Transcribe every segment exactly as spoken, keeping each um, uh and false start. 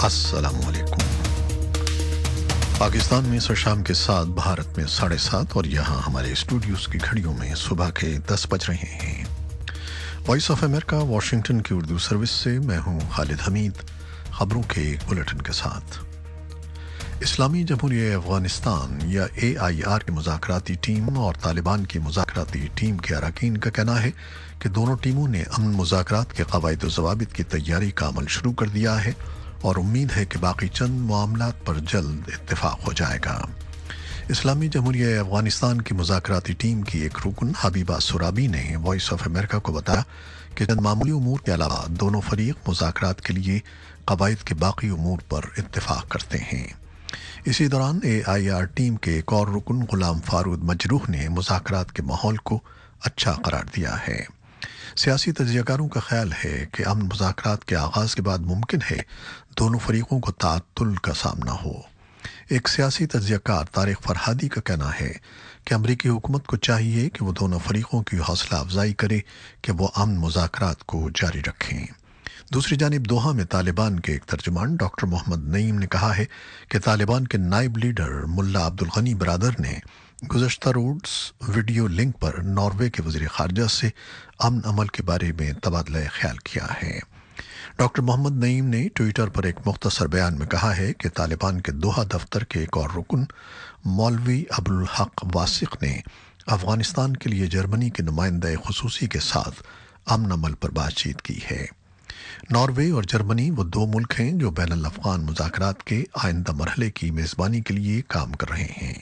अस्सलाम वालेकुम। पाकिस्तान में सर शाम के सात, भारत में साढ़े सात और यहाँ हमारे स्टूडियोज की घड़ियों में सुबह के दस बज रहे हैं। वॉइस ऑफ अमेरिका वाशिंगटन की उर्दू सर्विस से मैं हूँ खालिद हमीद, खबरों के एक बुलेटिन के साथ। इस्लामी जमहूरिया अफगानिस्तान या ए आई आर की मुज़ाकराती टीम और तालिबान की मुज़ाकराती टीम के अरकान का कहना है कि दोनों टीमों ने अमन मुज़ाकरात के क़वाइद व ज़वाबित की तैयारी का अमल शुरू कर दिया है और उम्मीद है कि बाकी चंद मामलात पर जल्द इत्तेफाक हो जाएगा। इस्लामी जमहूरिया अफगानिस्तान की मुज़ाकराती टीम की एक रुकन हबीबा सुराबी ने वॉइस ऑफ अमेरिका को बताया कि चंद मामूली उमूर के अलावा दोनों फरीक मुज़ाकरात के लिए क़वाइद के बाकी उमूर पर इत्तेफाक करते हैं। इसी दौरान ए आई आर टीम के एक और रुकन गुलाम फारूद मजरूह ने मुज़ाकरात के माहौल को अच्छा करार दिया है। सियासी तजज़ियाकारों का ख्याल है कि अमन मुज़ाकरात के आगाज़ के बाद मुमकिन है दोनों फरीकों को ताअत्तुल का सामना हो। एक सियासी तजज़ियाकार तारिक फरहादी का कहना है कि अमरीकी हुकूमत को चाहिए कि वो दोनों फरीकों की हौसला अफजाई करे कि वो अमन मुज़ाकरात को जारी रखें। दूसरी जानिब दोहा में तालिबान के एक तर्जुमान डॉक्टर मोहम्मद नईम ने कहा है कि तालिबान के नायब लीडर मुल्ला अब्दुल गनी बरादर ने गुज़श्ता रोज़ वीडियो लिंक पर नॉर्वे के वज़ीर ख़ारजा से अमन अमल के बारे में तबादला ख्याल किया है। डॉक्टर मोहम्मद नईम ने ट्विटर पर एक मुख्तसर बयान में कहा है कि तालिबान के दोहा दफ्तर के एक और रुकन मौलवी अब्दुल हक वासिक ने अफ़गानिस्तान के लिए जर्मनी के नुमाइंदा ख़ुसूसी के साथ अमन अमल पर बातचीत की है। नॉर्वे और जर्मनी वो दो मुल्क हैं जो बैनुल अफ़गान मुज़ाकरात के आइंदा मरहले की मेज़बानी के लिए काम कर रहे हैं।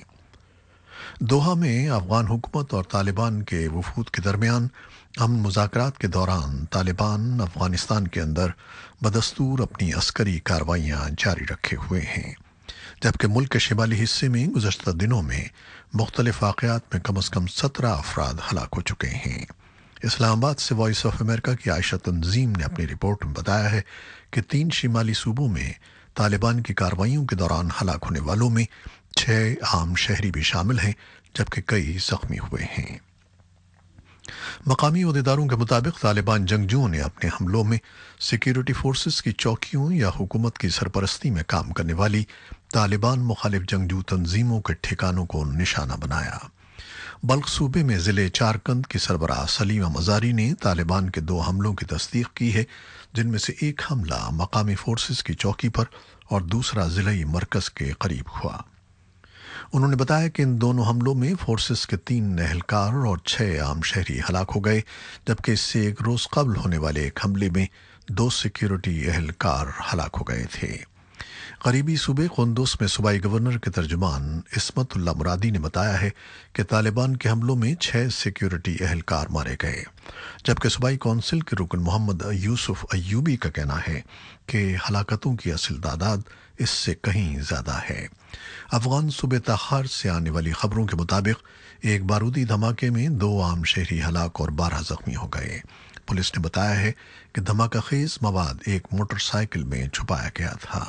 दोहा में अफ़गान हुकूमत और तालिबान के वफूद के दरमियान अमन मुज़ाकरात के दौरान तालिबान अफ़गानिस्तान के अंदर बदस्तूर अपनी अस्करी कार्रवाइयाँ जारी रखे हुए हैं, जबकि मुल्क के शिमाली हिस्से में गुज़श्ता दिनों में मुख्तलिफ वाक़यात में कम अज़ कम सत्रह अफराद हलाक हो चुके हैं। इस्लामाबाद से वॉइस ऑफ अमेरिका की आयशा तंजीम ने अपनी रिपोर्ट में बताया है कि तीन शिमाली सूबों में तालिबान की कार्रवाइयों के दौरान हलाक होने वालों में छः आम शहरी भी शामिल हैं, जबकि कई जख्मी हुए हैं। मकामी अहदेदारों के मुताबिक तालिबान जंगजुओं ने अपने हमलों में सिक्योरिटी फोर्सेस की चौकियों या हुकूमत की सरपरस्ती में काम करने वाली तालिबान मुखालिफ जंगजू तंजीमों के ठिकानों को निशाना बनाया। बल्ख सूबे में ज़िले चारकंद की सरबराह सलीमा मज़ारी ने तालिबान के दो हमलों की तस्दीक की है, जिनमें से एक हमला मकामी फोर्सेस की चौकी पर और दूसरा ज़िले मरकज़ के करीब हुआ। उन्होंने बताया कि इन दोनों हमलों में फोर्सेस के तीन एहलकार और छः आम शहरी हलाक हो गए, जबकि इससे एक रोज़ कबल होने वाले एक हमले में दो सिक्योरिटी एहलकार हलाक हो गए थे। करीबी सूबे कुंदुस में सूबाई गवर्नर के तर्जुमान इस्मतुल्लाह मुरादी ने बताया है कि तालिबान के हमलों में छः सिक्योरिटी एहलकार मारे गए, जबकि सूबाई कौंसिल के रुकन मोहम्मद यूसुफ अयूबी का कहना है कि हलाकतों की असल तादाद इससे कहीं ज़्यादा है। अफगान सूबे ताखार से आने वाली खबरों के मुताबिक एक बारूदी धमाके में दो आम शहरी हलाक और बारह जख्मी हो गए। पुलिस ने बताया है कि धमाका खेज मवाद एक मोटरसाइकिल में छुपाया गया था।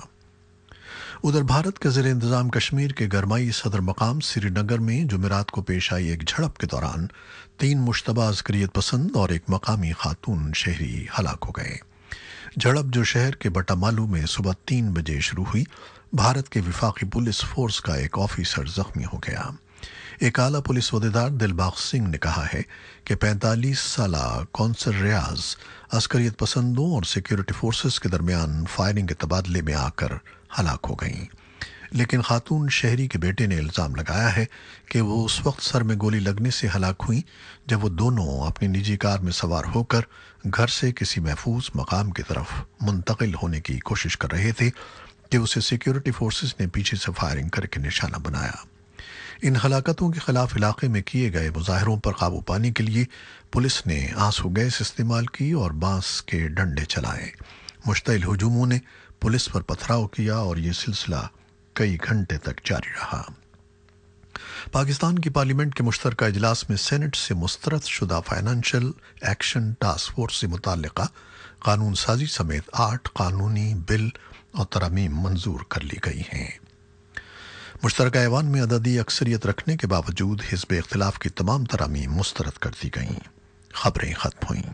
उधर भारत के ज़ेरे इंतज़ाम कश्मीर के गरमाई सदर मकाम श्रीनगर में जुमेरात को पेश आई एक झड़प के दौरान तीन मुश्तबा अस्करियत पसंद और एक मकामी खातून शहरी हलाक हो गए। झड़प जो शहर के बटामालू में सुबह तीन बजे शुरू हुई, भारत के विफाकी पुलिस फोर्स का एक ऑफिसर जख्मी हो गया। एक आला पुलिस अहदेदार दिलबाग सिंह ने कहा है कि पैंतालीस साला कौंसल रियाज अस्करियत पसंदों और सिक्योरिटी फोर्सेस के दरमियान फायरिंग के तबादले में आकर हलाक हो गईं, लेकिन खातून शहरी के बेटे ने इल्ज़ाम लगाया है कि वो उस वक्त सर में गोली लगने से हलाक हुई जब वो दोनों अपनी निजी कार में सवार होकर घर से किसी महफूज मकाम की तरफ मुंतकिल होने की कोशिश कर रहे थे कि उसे सिक्योरिटी फोर्सेस ने पीछे से फायरिंग करके निशाना बनाया। इन हलाकतों के खिलाफ इलाके में किए गए मुजाहरों पर काबू पाने के लिए पुलिस ने आंसू गैस इस्तेमाल की और बांस के डंडे चलाए। मुश्तइल हुजूमों ने पुलिस पर पथराव किया और ये सिलसिला कई घंटे तक जारी रहा। पाकिस्तान की पार्लियामेंट के मुश्तरका इजलास में सेनेट से मुस्तरद शुदा फाइनेंशियल एक्शन टास्क फोर्स से मुताल्लिका कानून साजी समेत आठ कानूनी बिल और तरमीम मंजूर कर ली गई हैं। मुश्तरका ऐवान में अददी अक्सरियत रखने के बावजूद हिज़्ब इख्तिलाफ की तमाम तरमीम मुस्तरद कर दी गईं। खबरें खत्म हुईं।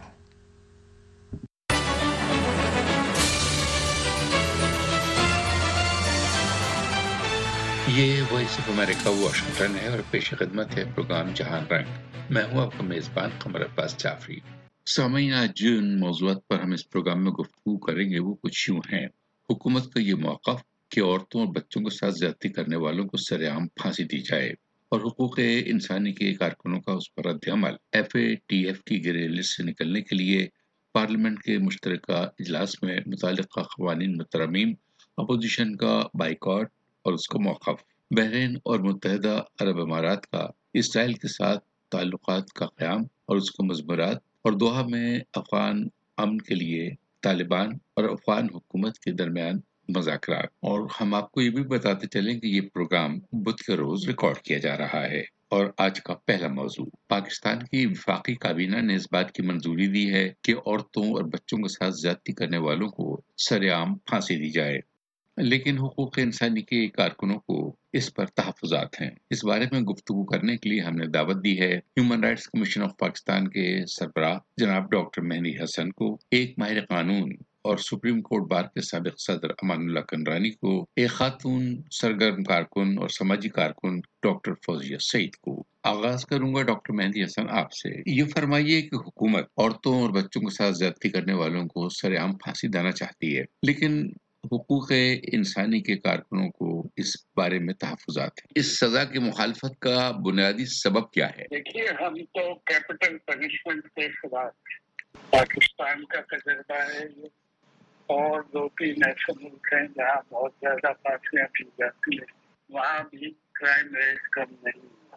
یہ وائس آف امریکہ واشنگٹن ہے اور پیش خدمت ہے پروگرام جہان رنگ۔ میں ہوں آپ کا میزبان قمر عباس جعفری۔ سامعین، آج جن موضوعات پر ہم اس پروگرام میں گفتگو کریں گے وہ کچھ یوں ہیں۔ حکومت کا یہ موقف کہ عورتوں اور بچوں کے ساتھ زیادتی کرنے والوں کو سرعام پھانسی دی جائے، اور حقوق انسانی کے کارکنوں کا اس پر رد عمل۔ ایف اے ٹی ایف کی گرے لسٹ سے نکلنے کے لیے پارلیمنٹ کے مشترکہ اجلاس میں متعلقہ قوانین میں ترمیم، اپوزیشن کا بائیکاٹ اور اس کا موقف۔ بحرین اور متحدہ عرب امارات کا اسرائیل کے ساتھ تعلقات کا قیام اور اس کے مضمرات، اور دوحہ میں افغان امن کے لیے طالبان اور افغان حکومت کے درمیان مذاکرات۔ اور ہم آپ کو یہ بھی بتاتے چلیں کہ یہ پروگرام بدھ کے روز ریکارڈ کیا جا رہا ہے۔ اور آج کا پہلا موضوع، پاکستان کی وفاقی کابینہ نے اس بات کی منظوری دی ہے کہ عورتوں اور بچوں کے ساتھ زیادتی کرنے والوں کو سرعام پھانسی دی جائے، لیکن حقوق انسانی کے کارکنوں کو اس پر تحفظات ہیں۔ اس بارے میں گفتگو کرنے کے لیے ہم نے دعوت دی ہے human rights commission of Pakistan کے سربراہ جناب ڈاکٹر مہدی حسن کو، ایک ماہر قانون اور سپریم کورٹ بار کے سابق صدر امان اللہ کنڈرانی کو، ایک خاتون سرگرم کارکن اور سماجی کارکن ڈاکٹر فوزیہ سعید کو۔ آغاز کروں گا ڈاکٹر مہدی حسن آپ سے۔ یہ فرمائیے کہ حکومت عورتوں اور بچوں کے ساتھ زیادتی کرنے والوں کو سرعام پھانسی دینا چاہتی ہے، لیکن حقوق انسانی کے کارکنوں کو اس بارے میں تحفظات ہیں۔ اس سزا کی مخالفت کا بنیادی سبب کیا ہے؟ دیکھیے، ہم تو کیپٹل پنشمنٹ کے خلاف، پاکستان کا تجربہ ہے یہ، اور دو تین ایسے ملک ہیں جہاں بہت زیادہ پھانسیاں دی جاتی ہیں، وہاں بھی کرائم ریٹ کم نہیں ہوا،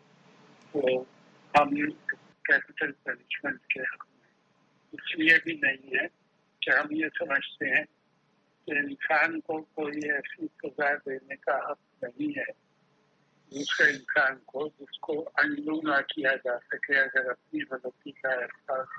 تو ہم کیپٹل پنشمنٹ کے حق میں اس لیے بھی نہیں ہے کہ ہم یہ سمجھتے ہیں کہ انسان کو کوئی ایسی سزا دینے کا حق نہیں ہے دوسرے انسان کو جس کو انڈو نہ کیا جا سکے اگر اپنی غلطی کا احساس۔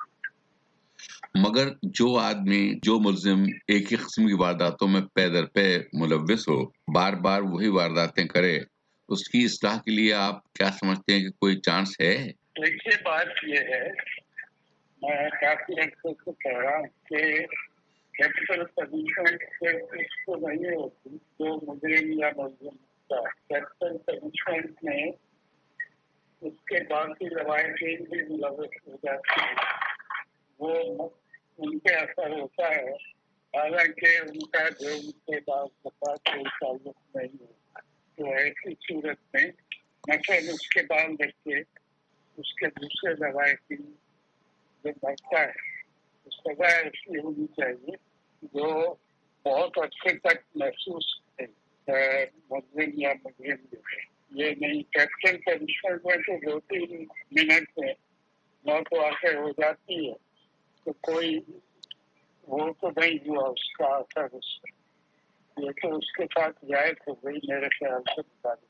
مگر جو آدمی، جو ملزم ایک ہی قسم کی وارداتوں میں پے در پے ملوث ہو، بار بار وہی وارداتیں کرے، اس کی اصلاح کے لیے آپ کیا سمجھتے ہیں کہ کوئی چانس ہے؟ دیکھیے، بات یہ ہے، میں کافی عرصے سے کہہ رہا ہوں کہ کیپٹل پنشمنٹ صرف اس کو نہیں ہوتی جو مجرم یا ملزم ہوتا ہے، کیپٹل پنشمنٹ میں اس کے باقی روایتیں بھی ملوث ہو جاتی ہیں، وہ ان پہ اثر ہوتا ہے، حالانکہ ان کا جو ان کے بعد دفعہ کوئی تعلق نہیں ہوتا۔ تو ایسی صورت میں مثلاً اس کے بعد بچے اس کے دوسرے روایتی جو بڑھتا ہے اس سزا ایسی ہونی چاہیے جو بہت عرصے تک محسوس ہے ملزم یا مجرم جو ہے، یہ نہیں کیپٹل پنشمنٹ میں تو دو تین منٹ میں موت واقع ہو جاتی ہے، تو کوئی وہ تو نہیں ہوا اس کا اثر، اس سے یہ تو اس کے ساتھ رعایت ہو گئی میرے خیال سے مطابق۔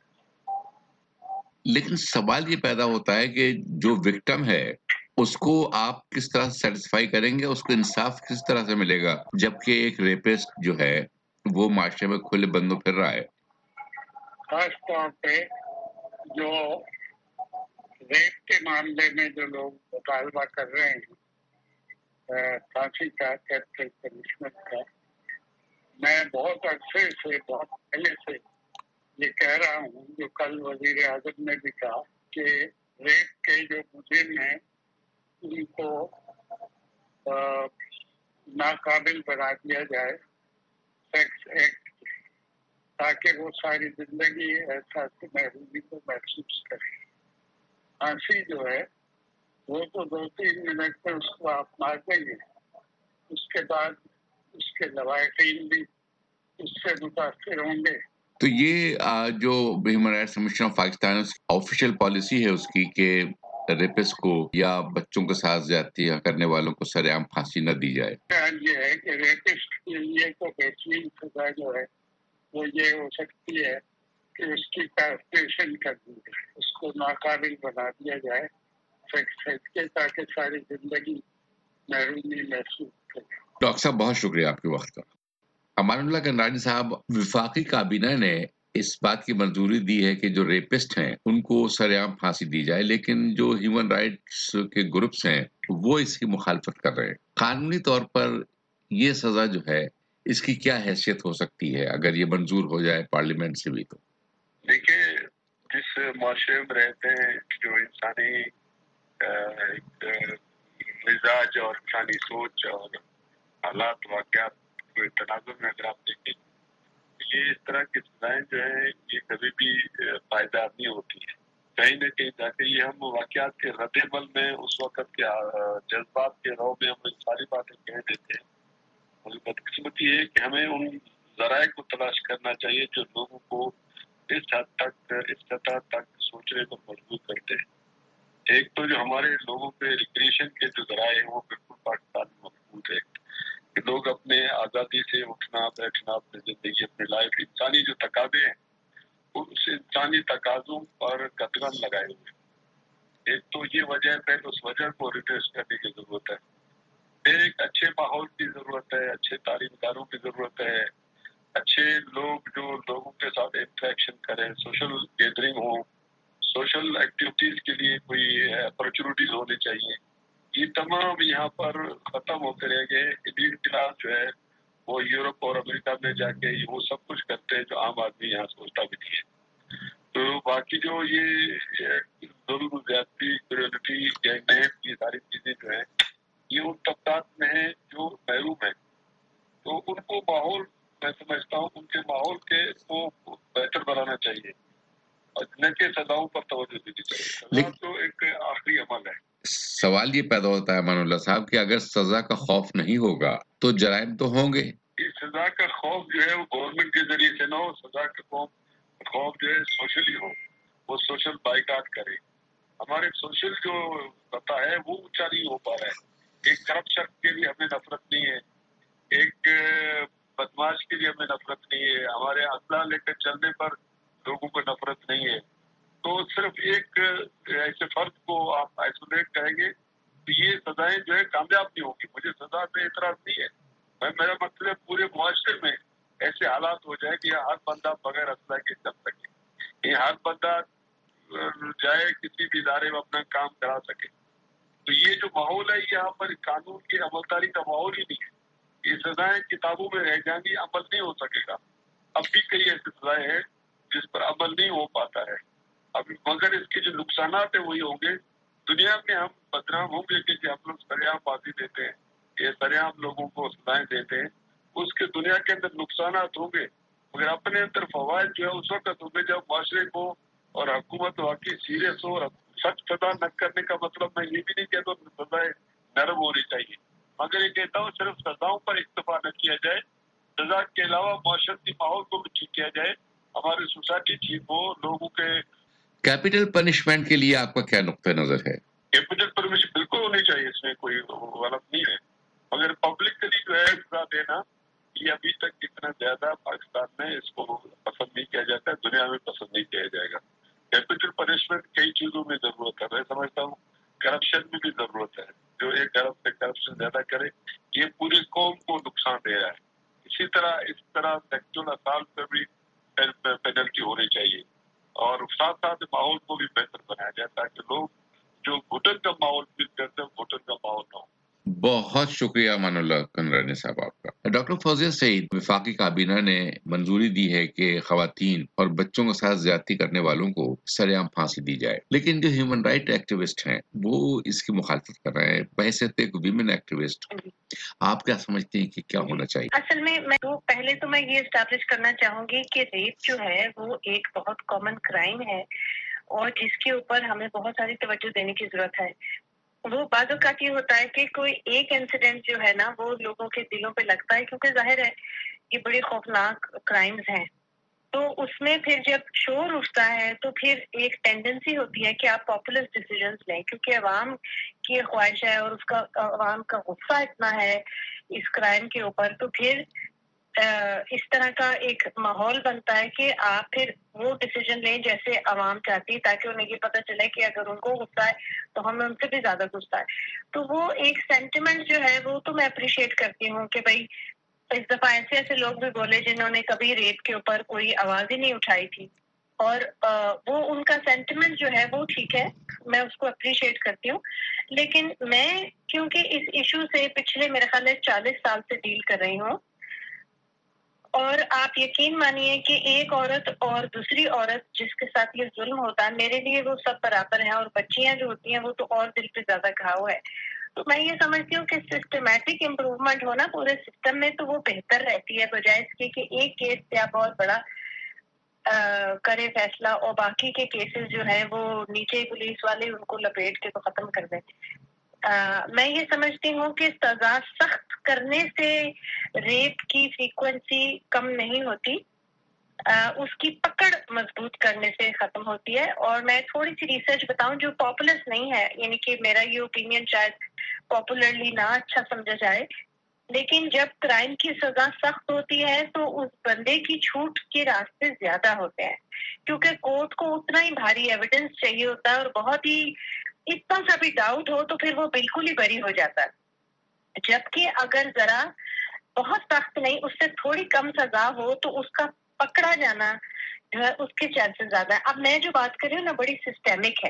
لیکن سوال یہ پیدا ہوتا ہے کہ جو وکٹم ہے اس کو آپ کس طرح سیٹسفائی کریں گے، اس کو انصاف کس طرح سے ملے گا، جبکہ ایک ریپسٹ جو ہے وہ معاشرے میں کھلے بندوں پھر رہا ہے۔ خاص طور پہ جو ریپ کے معاملے میں جو لوگ مطالبہ کر رہے ہیں پھانسی کا، کیپٹل پنشمنٹ کا، میں بہت عرصے سے، بہت پہلے سے یہ کہہ رہا ہوں، جو کل وزیر اعظم نے بھی کہا کہ ریپ کے جو مجرم ہیں ان کو ناقابل بنا دیا جائے سیکس ایکٹ، تاکہ وہ ساری زندگی احساس محرومی کو محسوس کرے۔ پھانسی جو ہے وہ تو دو تین منٹ میں اس کو آپ مار دیں گے، اس کے بعد اس کے لوائقین بھی اس سے متاثر ہوں گے۔ تو یہ جو human rights commission of Pakistan official policy ہے اس کی کہ ریپس کو یا بچوں کے ساتھ زیادتی کرنے والوں کو سرعام پھانسی نہ دی جائے؟ یہ ہے کہ ریپسٹ کے لیے تو بہترین سزا جو ہے وہ یہ ہو سکتی ہے کہ اس کی کاسٹریشن کر دی جائے، اس کو ناقابل بنا دیا جائے سیکس ایکٹ کے، تاکہ ساری زندگی محرومی محسوس کرے۔ ڈاکٹر صاحب بہت شکریہ آپ کے وقت کا۔ امان اللہ کنڈرانی صاحب، وفاقی کابینہ نے اس بات کی منظوری دی ہے کہ جو ریپسٹ ہیں ان کو سرعام پھانسی دی جائے، لیکن جو ہیومن رائٹس کے گروپس ہیں وہ اس کی مخالفت کر رہے ہیں۔ قانونی طور پر یہ سزا جو ہے اس کی کیا حیثیت ہو سکتی ہے اگر یہ منظور ہو جائے پارلیمنٹ سے بھی؟ تو دیکھیے جس معاشرے میں رہتے ہیں جو انسانی مزاج اور انسانی سوچ اور حالات واقعات کو تناظر میں اگر آپ دیکھیں یہ اس طرح کی سزائیں جو ہیں یہ کبھی بھی پائیدار نہیں ہوتی ہیں. کہیں نہ کہیں جا کے یہ ہم واقعات کے رد عمل میں اس وقت کے جذبات کے رو میں ہم ساری باتیں کہہ دیتے ہیں. اور بدقسمتی یہ ہے کہ ہمیں ان ذرائع کو تلاش کرنا چاہیے جو لوگوں کو اس حد تک اس سطح تک سوچنے پر مجبور کرتے ہیں. ایک تو جو ہمارے لوگوں کے ریکریشن کے جو ذرائع ہیں وہ بالکل پاکستان میں محفوظ ہے کہ لوگ اپنے آزادی سے اٹھنا بیٹھنا اپنی زندگی اپنی لائف انسانی جو تقاضے ہیں اس انسانی تقاضوں پر قدغن لگائے ہوئے. ایک تو یہ وجہ ہے پہلے اس وجہ کو ریٹریس کرنے کی ضرورت ہے. پھر ایک اچھے ماحول کی ضرورت ہے, اچھے تعلیم داروں کی ضرورت ہے, اچھے لوگ جو لوگوں کے ساتھ انٹریکشن کریں, سوشل گیدرنگ ہو, سوشل ایکٹیویٹیز کے لیے کوئی اپرچونیٹیز ہونی چاہیے. یہ تمام یہاں پر ختم ہوتے رہ گئے. ایلیٹ کلاس جو ہے وہ یورپ اور امریکہ میں جا کے وہ سب کچھ کرتے ہیں جو عام آدمی یہاں سوچتا بھی نہیں ہے. تو باقی جو یہ ظلم زیادتی کریولٹی گینگ ریپ یہ ساری چیزیں جو ہیں یہ ان طبقات میں ہیں جو محروم ہیں. تو ان کو ماحول میں سمجھتا ہوں ان کے ماحول کے کو بہتر بنانا چاہیے اور نہ کہ سزاؤں پر توجہ دینی چاہیے. سزا تو ایک آخری عمل ہے. سوال یہ پیدا ہوتا ہے امان اللہ صاحب کہ اگر سزا کا خوف نہیں ہوگا تو جرائم تو ہوں گے. سزا کا خوف جو ہے وہ گورنمنٹ کے ذریعے سے نہ ہو. سزا کا خوف خوف جو ہے سوشلی ہو, وہ سوشل بائیکاٹ کرے. ہمارے سوشل جو پتہ ہے وہ اونچا نہیں ہو پا رہا ہے. ایک کرپٹ شخص کے لیے ہمیں نفرت نہیں ہے, ایک بدماش کے لیے ہمیں نفرت نہیں ہے, ہمارے اسلحہ لے کر چلنے پر لوگوں کو نفرت نہیں ہے. تو صرف ایک ایسے فرد کو آپ آئسولیٹ کریں گے تو یہ سزائیں جو ہے کامیاب نہیں ہوگی. مجھے سزا سے اعتراض نہیں ہے, میں میرا مطلب ہے پورے معاشرے میں ایسے حالات ہو جائے کہ ہر بندہ بغیر اسلحہ کے چل سکے, یہ ہر بندہ جائے کسی بھی ادارے میں اپنا کام کرا سکے. تو یہ جو ماحول ہے یہاں پر قانون کی عملداری کا ماحول ہی نہیں ہے. یہ سزائیں کتابوں میں رہ جائیں گی, عمل نہیں ہو سکے گا. اب بھی کئی ایسی سزائیں ہیں جس پر عمل نہیں ہو پاتا ہے. اب مگر اس کے جو نقصانات ہیں وہی ہوں گے. دنیا میں ہم بدنام ہوں گے کہ ہم لوگ سریعام بازی دیتے ہیں, یہ سریعام لوگوں کو سزائیں دیتے ہیں. اس کے دنیا کے اندر نقصانات ہوں گے مگر اپنے اندر فوائد جو ہے اس وقت ہوں گے جب معاشرے کو اور حکومت واقعی سیریس ہو. اور سخت سزا نہ کرنے کا مطلب میں یہ بھی نہیں کہتا ہوں سزائیں نرم ہونی چاہیے, مگر یہ کہتا ہوں صرف سزاؤں پر اکتفا نہ کیا جائے, سزا کے علاوہ معاشرتی ماحول کو بھی ٹھیک کیا جائے, ہماری سوسائٹی ٹھیک ہو, لوگوں کے. کیپٹل پنشمنٹ کے لیے آپ کا کیا نقطہ نظر ہے؟ کیپٹل پنشمنٹ بالکل ہونی چاہیے, اس میں کوئی غلط نہیں ہے, مگر پبلکلی جو ہے سزا دینا یہ ابھی تک اتنا زیادہ پاکستان میں اس کو پسند نہیں کیا جاتا ہے, دنیا میں پسند نہیں کیا جائے گا. کیپٹل پنشمنٹ کئی چیزوں میں ضرورت ہے. میں سمجھتا ہوں کرپشن میں بھی ضرورت ہے. جو ایک ارب سے کرپشن زیادہ کرے یہ پوری قوم کو نقصان دے رہا ہے. اسی طرح اس طرح سیکچوئل اسالٹ پہ بھی پینلٹی ہونی چاہیے اور ساتھ ساتھ ماحول کو بھی بہتر بنایا جائے تاکہ لوگ جو گھٹن کا ماحول فیل کرتے ہیں گھٹن کا ماحول نہ ہو. بہت شکریہ امان اللہ کنرانی صاحب آپ کا. ڈاکٹر فوزیہ سعید, وفاقی کابینہ نے منظوری دی ہے کہ خواتین اور بچوں کے ساتھ زیادتی کرنے والوں کو سرعام پھانسی دی جائے, لیکن جو ہیومن رائٹ ایکٹیوسٹ ہیں وہ اس کی مخالفت کر رہے ہیں. بحیثیت ایک ویمن ایکٹیوسٹ آپ کیا سمجھتے ہیں کہ کیا ہونا چاہیے؟ اصل میں میں تو پہلے تو میں یہ اسٹیبلش کرنا چاہوں گی کہ ریپ جو ہے وہ ایک بہت کامن کرائم ہے اور جس کے اوپر ہمیں بہت ساری توجہ دینے کی ضرورت ہے. وہ بعض اوقات یہ ہوتا ہے کہ کوئی ایک انسیڈنٹ جو ہے نا وہ لوگوں کے دلوں پہ لگتا ہے کیونکہ ظاہر ہے یہ بڑے خوفناک کرائمز ہیں. تو اس میں پھر جب شور اٹھتا ہے تو پھر ایک ٹینڈنسی ہوتی ہے کہ آپ پاپولر ڈیسیژنز لیں کیونکہ عوام کی خواہش ہے اور اس کا عوام کا غصہ اتنا ہے اس کرائم کے اوپر. تو پھر اس طرح کا ایک ماحول بنتا ہے کہ آپ پھر وہ ڈیسیژن لیں جیسے عوام چاہتی ہے تاکہ انہیں یہ پتہ چلے کہ اگر ان کو غصہ ہے تو ہمیں ان سے بھی زیادہ غصہ ہے. تو وہ ایک سینٹیمنٹ جو ہے وہ تو میں اپریشیٹ کرتی ہوں کہ بھائی اس دفعہ ایسے ایسے لوگ بھی بولے جنہوں نے کبھی ریپ کے اوپر کوئی آواز ہی نہیں اٹھائی تھی اور وہ ان کا سینٹیمنٹ جو ہے وہ ٹھیک ہے, میں اس کو اپریشیٹ کرتی ہوں. لیکن میں کیونکہ اس ایشو سے پچھلے میرے خیال ہے چالیس سال سے ڈیل کر رہی ہوں اور آپ یقین مانیے کہ ایک عورت اور دوسری عورت جس کے ساتھ یہ ظلم ہوتا ہے، میرے لیے وہ سب برابر ہیں، اور بچیاں جو ہوتی ہیں وہ تو اور دل پہ زیادہ گھاؤ ہے. تو میں یہ سمجھتی ہوں کہ سسٹمیٹک امپروومنٹ ہونا پورے سسٹم میں تو وہ بہتر رہتی ہے، بجائے اس کے کہ ایک کیس سے آپ بہت بڑا کرے فیصلہ اور باقی کے کیسز جو ہیں وہ نیچے پولیس والے ان کو لپیٹ کے تو ختم کر دیں. میں یہ سمجھتی ہوں کہ سزا سخت کرنے سے ریپ کی فریکوینسی کم نہیں ہوتی، اس کی پکڑ مضبوط کرنے سے ختم ہوتی ہے. اور میں تھوڑی سی ریسرچ بتاؤں جو پاپولر نہیں ہے، یعنی کہ میرا یہ اوپینین شاید پاپولرلی نہ اچھا سمجھا جائے، لیکن جب کرائم کی سزا سخت ہوتی ہے تو اس بندے کی چھوٹ کے راستے زیادہ ہوتے ہیں، کیونکہ کورٹ کو اتنا ہی بھاری ایویڈنس چاہیے ہوتا ہے، اور بہت ہی اتنا سا بھی ڈاؤٹ ہو تو پھر وہ بالکل ہی بری ہو جاتا ہے. جبکہ اگر ذرا بہت سخت نہیں، اس سے تھوڑی کم سزا ہو تو اس کا پکڑا جانا جو ہے اس کے چانسز زیادہ ہے. اب میں جو بات کر رہی ہوں نا بڑی سسٹمک ہے.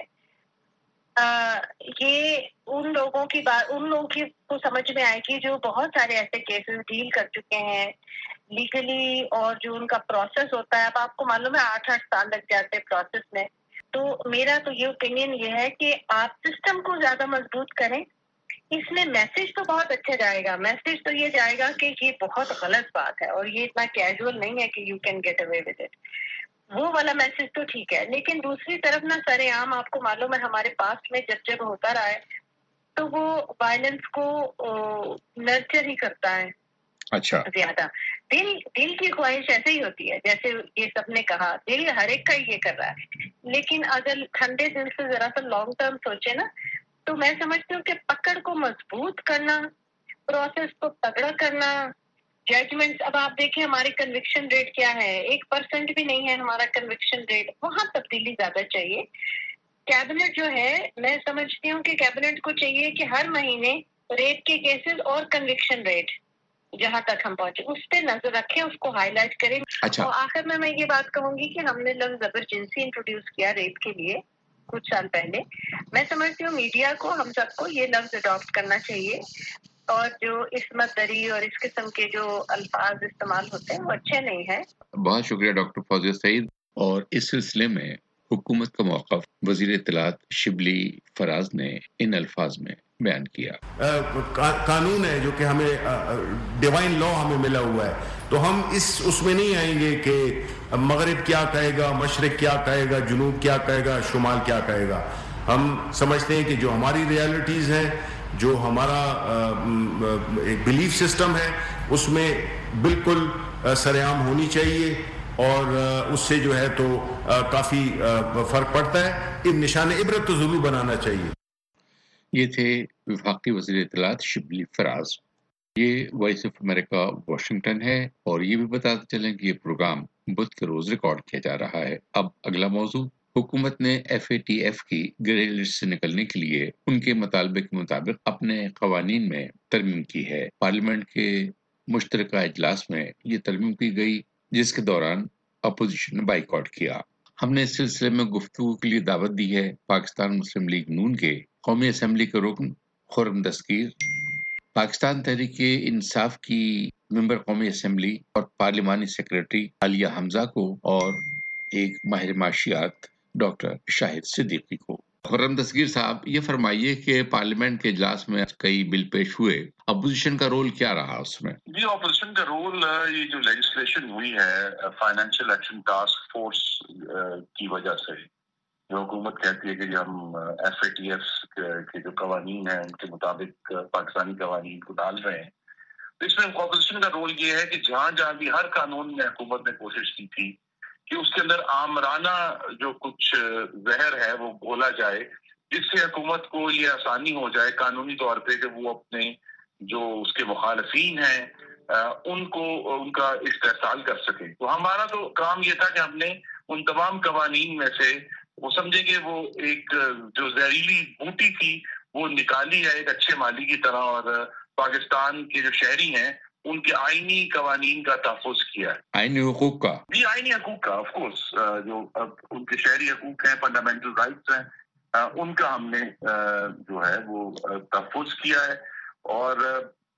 آ, یہ ان لوگوں کی بات ان لوگوں کی کو سمجھ میں آئے گی جو بہت سارے ایسے کیسز ڈیل کر چکے ہیں لیگلی، اور جو ان کا پروسیس ہوتا ہے. اب آپ کو معلوم ہے آٹھ آٹھ سال لگ جاتے ہیں پروسیس میں. تو میرا تو یہ اوپینین یہ ہے کہ آپ سسٹم کو زیادہ مضبوط کریں. اس میں میسج تو بہت اچھا جائے گا، میسج تو یہ جائے گا کہ یہ بہت غلط بات ہے اور یہ اتنا کیجول نہیں ہے کہ you can get away with it, وہ والا میسج تو ٹھیک ہے. لیکن دوسری طرف نا سر عام آپ کو معلوم ہے ہمارے پاس میں جب جب ہوتا رہا ہے تو وہ وائلنس کو نرچر ہی کرتا ہے. اچھا، زیادہ دل دل کی خواہش ایسے ہی ہوتی ہے، جیسے یہ سب نے کہا دل ہر ایک کا یہ کر رہا ہے. لیکن اگر ٹھنڈے دل سے ذرا سا لانگ ٹرم سوچے نا تو میں سمجھتی ہوں کہ پکڑ کو مضبوط کرنا، پروسیس کو تگڑا کرنا، ججمنٹ. اب آپ دیکھیں ہماری کنوکشن ریٹ کیا ہے، ایک پرسینٹ بھی نہیں ہے ہمارا کنوکشن ریٹ. وہاں تبدیلی زیادہ چاہیے. کیبنٹ جو ہے میں سمجھتی ہوں کہ کیبنٹ کو چاہیے کہ ہر مہینے ریپ کے کیسز اور کنوکشن ریٹ جہاں تک ہم پہنچے اس پہ نظر رکھیں، اس کو ہائی لائٹ کریں. اچھا. اور آخر میں میں یہ بات کہوں گی کہ ہم نے لفظ زبرجنسی انٹروڈیوس کیا ریپ کے لیے کچھ سال پہلے. میں سمجھتی ہوں میڈیا کو ہم سب کو یہ لفظ اڈاپٹ کرنا چاہیے، اور جو عصمت دری اور اس قسم کے جو الفاظ استعمال ہوتے ہیں وہ اچھے نہیں ہیں. بہت شکریہ ڈاکٹر فوزیہ سعید. اور اس سلسلے میں حکومت کا موقف وزیر اطلاعات شبلی فراز نے ان الفاظ میں بیان کیا. قانون ہے جو کہ ہمیں ڈیوائن لا ہمیں ملا ہوا ہے، تو ہم اس اس میں نہیں آئیں گے کہ مغرب کیا کہے گا، مشرق کیا کہے گا، جنوب کیا کہے گا، شمال کیا کہے گا. ہم سمجھتے ہیں کہ جو ہماری ریالٹیز ہیں، جو ہمارا ایک بلیف سسٹم ہے، اس میں بالکل سرعام ہونی چاہیے، اور اس سے جو ہے تو کافی فرق پڑتا ہے. ایک نشان عبرت تو ضرور بنانا چاہیے. یہ تھے وفاقی وزیر اطلاعات شبلی فراز. یہ وائس آف امریکہ واشنگٹن ہے، اور یہ بھی بتاتے چلیں کہ یہ پروگرام بدھ کے روز ریکارڈ کیا جا رہا ہے. اب اگلا موضوع. حکومت نے ایف اے ٹی ایف کی گرے لسٹ سے نکلنے کے لیے ان کے مطالبے کے مطابق اپنے قوانین میں ترمیم کی ہے. پارلیمنٹ کے مشترکہ اجلاس میں یہ ترمیم کی گئی، جس کے دوران اپوزیشن نے بائیکاٹ کیا. ہم نے اس سلسلے میں گفتگو کے لیے دعوت دی ہے پاکستان مسلم لیگ نون کے قومی اسمبلی کے رکن خرم دستگیر، پاکستان تحریک انصاف کی ممبر قومی اسمبلی اور پارلیمانی سیکرٹری عالیہ حمزہ کو، اور ایک ماہر معاشیات ڈاکٹر شاہد صدیقی کو. خرم دستگیر صاحب، یہ فرمائیے کہ پارلیمنٹ کے اجلاس میں کئی بل پیش ہوئے، اپوزیشن کا رول کیا رہا اس میں؟ جی، اپوزیشن کا رول، یہ جو لیجسلیشن ہوئی ہے فائنینشیل ایکشن ٹاسک فورس کی وجہ سے، جو حکومت کہتی ہے کہ جو ہم ایف اے ٹی ایف کے جو قوانین ہیں ان کے مطابق پاکستانی قوانین کو ڈال رہے ہیں، تو اس میں اپوزیشن کا رول یہ ہے کہ جہاں جہاں بھی ہر قانون میں حکومت نے کوشش کی تھی کہ اس کے اندر آمرانہ جو کچھ زہر ہے وہ گھولا جائے، جس سے حکومت کو یہ آسانی ہو جائے قانونی طور پہ کہ وہ اپنے جو اس کے مخالفین ہیں ان کو ان کا استحصال کر سکے. تو ہمارا تو کام یہ تھا کہ ہم نے ان تمام قوانین میں سے وہ سمجھے کہ وہ ایک جو زہریلی بوٹی تھی وہ نکالی ہے ایک اچھے مالی کی طرح، اور پاکستان کے جو شہری ہیں ان کے آئینی قوانین کا تحفظ کیا ہے. آئینی حقوق کا؟ جی، آئینی حقوق کا آف کورس، جو اب ان کے شہری حقوق ہیں، فنڈامنٹل رائٹس ہیں، ان کا ہم نے جو ہے وہ تحفظ کیا ہے. اور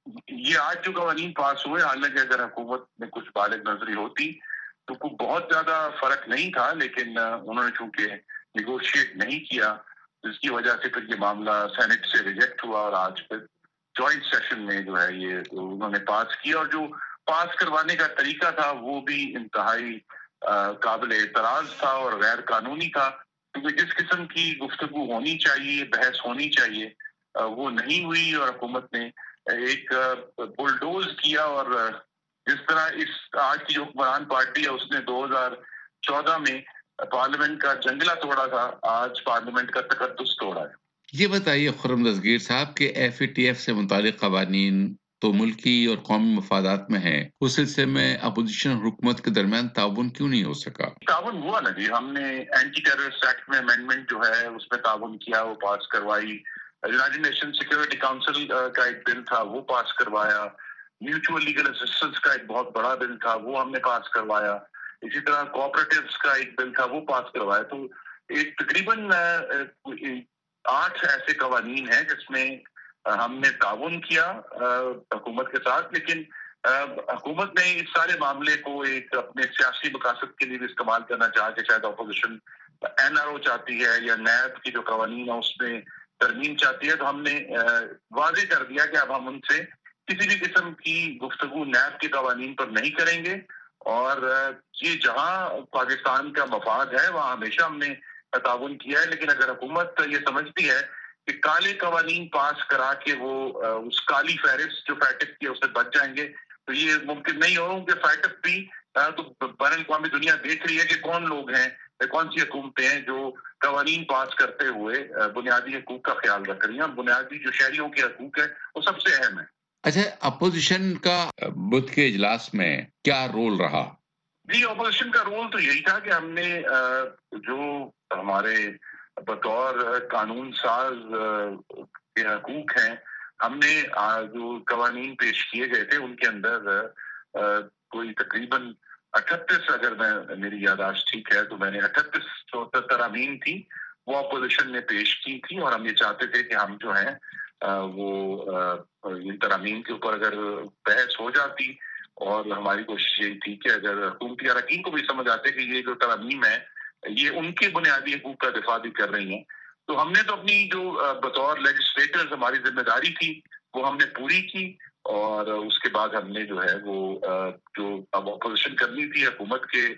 یہ آج جو قوانین پاس ہوئے، حالانکہ اگر حکومت میں کچھ بالغ نظری ہوتی تو کوئی بہت زیادہ فرق نہیں تھا، لیکن انہوں نے چونکہ نیگوشیٹ نہیں کیا، جس کی وجہ سے پھر یہ معاملہ سینٹ سے ریجیکٹ ہوا اور آج پھر جوائنٹ سیشن میں جو ہے یہ انہوں نے پاس کیا، اور جو پاس کروانے کا طریقہ تھا وہ بھی انتہائی قابل اعتراض تھا اور غیر قانونی تھا، کیونکہ جس قسم کی گفتگو ہونی چاہیے، بحث ہونی چاہیے، وہ نہیں ہوئی، اور حکومت نے ایک بلڈوز کیا، اور جس طرح اس آج کی جو حکمران پارٹی ہے اس نے دو ہزار چودہ میں پارلیمنٹ کا جنگلہ توڑا تھا، آج پارلیمنٹ کا تقدس توڑا ہے۔ یہ بتائیے خرم دستگیر صاحب کہ ایف اے ٹی ایف سے متعلق قوانین تو ملکی اور قومی مفادات میں ہیں، اس سلسلے میں اپوزیشن اور حکومت کے درمیان تعاون کیوں نہیں ہو سکا؟ تعاون ہوا نا جی، ہم نے اینٹی ٹیررسٹ ایکٹ میں امینڈمنٹ جو ہے اس میں تعاون کیا، وہ پاس کروائی، یونائیٹڈ نیشن سیکورٹی کاؤنسل کا ایک بل تھا وہ پاس کروایا، میوچول لیگل اسسٹنس کا ایک بہت بڑا بل تھا وہ ہم نے پاس کروایا، اسی طرح کوآپریٹیوز کا ایک بل تھا وہ پاس کروایا۔ تو ایک تقریباً آٹھ ایسے قوانین ہیں جس میں ہم نے تعاون کیا حکومت کے ساتھ، لیکن حکومت نے اس سارے معاملے کو ایک اپنے سیاسی مقاصد کے لیے بھی استعمال کرنا چاہا کہ شاید اپوزیشن این آر او چاہتی ہے یا نیب کی جو قوانین ہے اس میں ترمیم چاہتی ہے، تو ہم نے واضح کر دیا کہ اب ہم ان سے کسی بھی قسم کی گفتگو نیب کے قوانین پر نہیں کریں گے، اور یہ جہاں پاکستان کا مفاد ہے وہاں ہمیشہ ہم نے تعاون کیا ہے، لیکن اگر حکومت یہ سمجھتی ہے کہ کالے قوانین پاس کرا کے وہ اس کالی فہرست جو فیٹک کی اس سے بچ جائیں گے، تو یہ ممکن نہیں ہو کہ فیٹک بھی تو بین الاقوامی دنیا دیکھ رہی ہے کہ کون لوگ ہیں، کون سی حکومتیں ہیں جو قوانین پاس کرتے ہوئے بنیادی حقوق کا خیال رکھ رہی ہیں، بنیادی جو شہریوں کے حقوق ہے وہ سب سے اہم ہے۔ اچھا، اپوزیشن کا بدھ کے اجلاس میں کیا رول رہا؟ جی، اپوزیشن کا رول تو یہی تھا کہ ہم نے جو ہمارے بطور قانون ساز کے حقوق ہیں، ہم نے جو قوانین پیش کیے گئے تھے ان کے اندر کوئی تقریباً اٹھتیس، اگر میں میری یادداشت ٹھیک ہے تو میں نے اٹھتیس چوہتر ترامیم تھی وہ اپوزیشن نے پیش کی تھی، اور ہم یہ چاہتے تھے کہ ہم جو ہیں وہ ان ترامیم کے اوپر اگر بحث ہو جاتی، اور ہماری کوشش یہی تھی کہ اگر حکومتی اراکین کو بھی سمجھ آتے کہ یہ جو ترامیم ہے یہ ان کے بنیادی حقوق کا دفاع بھی کر رہی ہیں، تو ہم نے تو اپنی جو بطور لیجسلیٹرز ہماری ذمہ داری تھی وہ ہم نے پوری کی، اور اس کے بعد ہم نے جو ہے وہ جو اب اپوزیشن کرنی تھی حکومت کے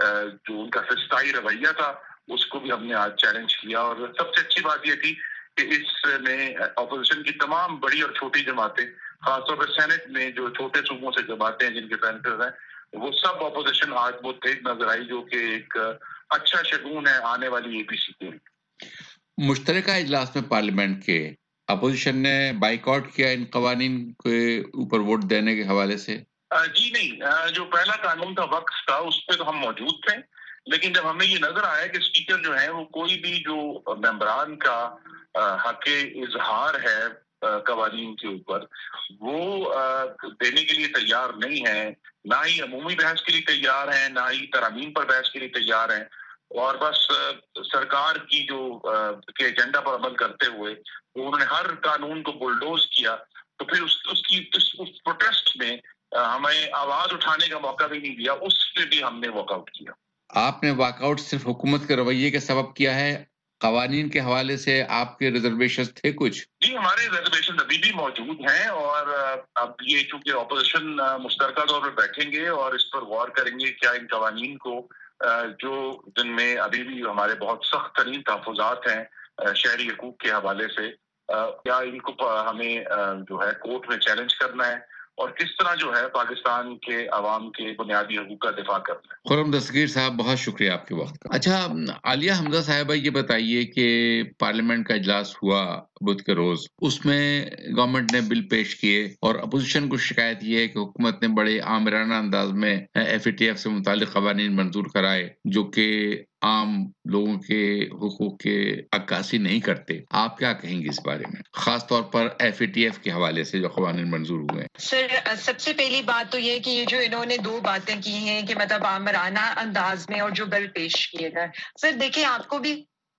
جو ان کا فسطائی رویہ تھا اس کو بھی ہم نے آج چیلنج کیا، اور سب سے اچھی بات یہ تھی کہ اس میں اپوزیشن کی تمام بڑی اور چھوٹی جماعتیں، خاص طور پر سینٹ میں جو چھوٹے صوبوں سے جماعتیں ہیں جن کے سینیٹرز ہیں، وہ سب اپوزیشن آج متحد نظر آئی، جو کہ ایک اچھا شگون ہے آنے والی اے پی سی کے لیے۔ مشترکہ اجلاس میں پارلیمنٹ کے اپوزیشن نے بائیکاٹ کیا ان قوانین کے اوپر ووٹ دینے کے حوالے سے؟ جی نہیں، جو پہلا قانون تھا وقف کا اس پہ تو ہم موجود تھے، لیکن جب ہمیں یہ نظر آیا کہ اسپیکر جو ہے وہ کوئی بھی جو ممبران کا حق اظہار ہے قوانین کے اوپر وہ دینے کے لیے تیار نہیں ہے، نہ ہی عمومی بحث کے لیے تیار ہیں، نہ ہی ترامیم پر بحث کے لیے تیار ہیں، اور بس سرکار کی جو کے ایجنڈا پر عمل کرتے ہوئے انہوں نے ہر قانون کو بلڈوز کیا، تو پھر اس, اس کی اس پروٹیسٹ میں ہمیں آواز اٹھانے کا موقع بھی نہیں دیا، اس پہ بھی ہم نے واک آؤٹ کیا۔ آپ نے واک آؤٹ صرف حکومت کے رویے کے سبب کیا ہے؟ قوانین کے حوالے سے آپ کے ریزرویشن تھے کچھ؟ جی، ہمارے ریزرویشن ابھی بھی موجود ہیں، اور اب یہ چونکہ اپوزیشن مشترکہ طور پر بیٹھیں گے اور اس پر غور کریں گے کیا ان قوانین کو جو جن میں ابھی بھی ہمارے بہت سخت ترین تحفظات ہیں شہری حقوق کے حوالے سے، کیا ان کو ہمیں جو ہے کورٹ میں چیلنج کرنا ہے، اور کس طرح جو ہے پاکستان کے عوام کے بنیادی حقوق کا دفاع کرنا ہے۔ خرم دستگیر صاحب، بہت شکریہ آپ کے وقت کا۔ اچھا، عالیہ حمزہ صاحبہ یہ بتائیے کہ پارلیمنٹ کا اجلاس ہوا بدھ کے روز، اس میں گورنمنٹ نے بل پیش کیے اور اپوزیشن کو شکایت یہ ہے کہ حکومت نے بڑے آمرانہ انداز میں ایف اے ٹی ایف سے متعلق قوانین منظور کرائے جو کہ عام لوگوں کے حقوق کے عکاسی نہیں کرتے۔ آپ کیا کہیں گے اس بارے میں، خاص طور پر ایف اے ٹی ایف کے حوالے سے جو قوانین منظور ہوئے ہیں؟ سر، سب سے پہلی بات تو یہ کہ یہ جو انہوں نے دو باتیں کی ہیں کہ مطلب آمرانہ انداز میں اور جو بل پیش کیے گئے، سر دیکھیں آپ کو بھی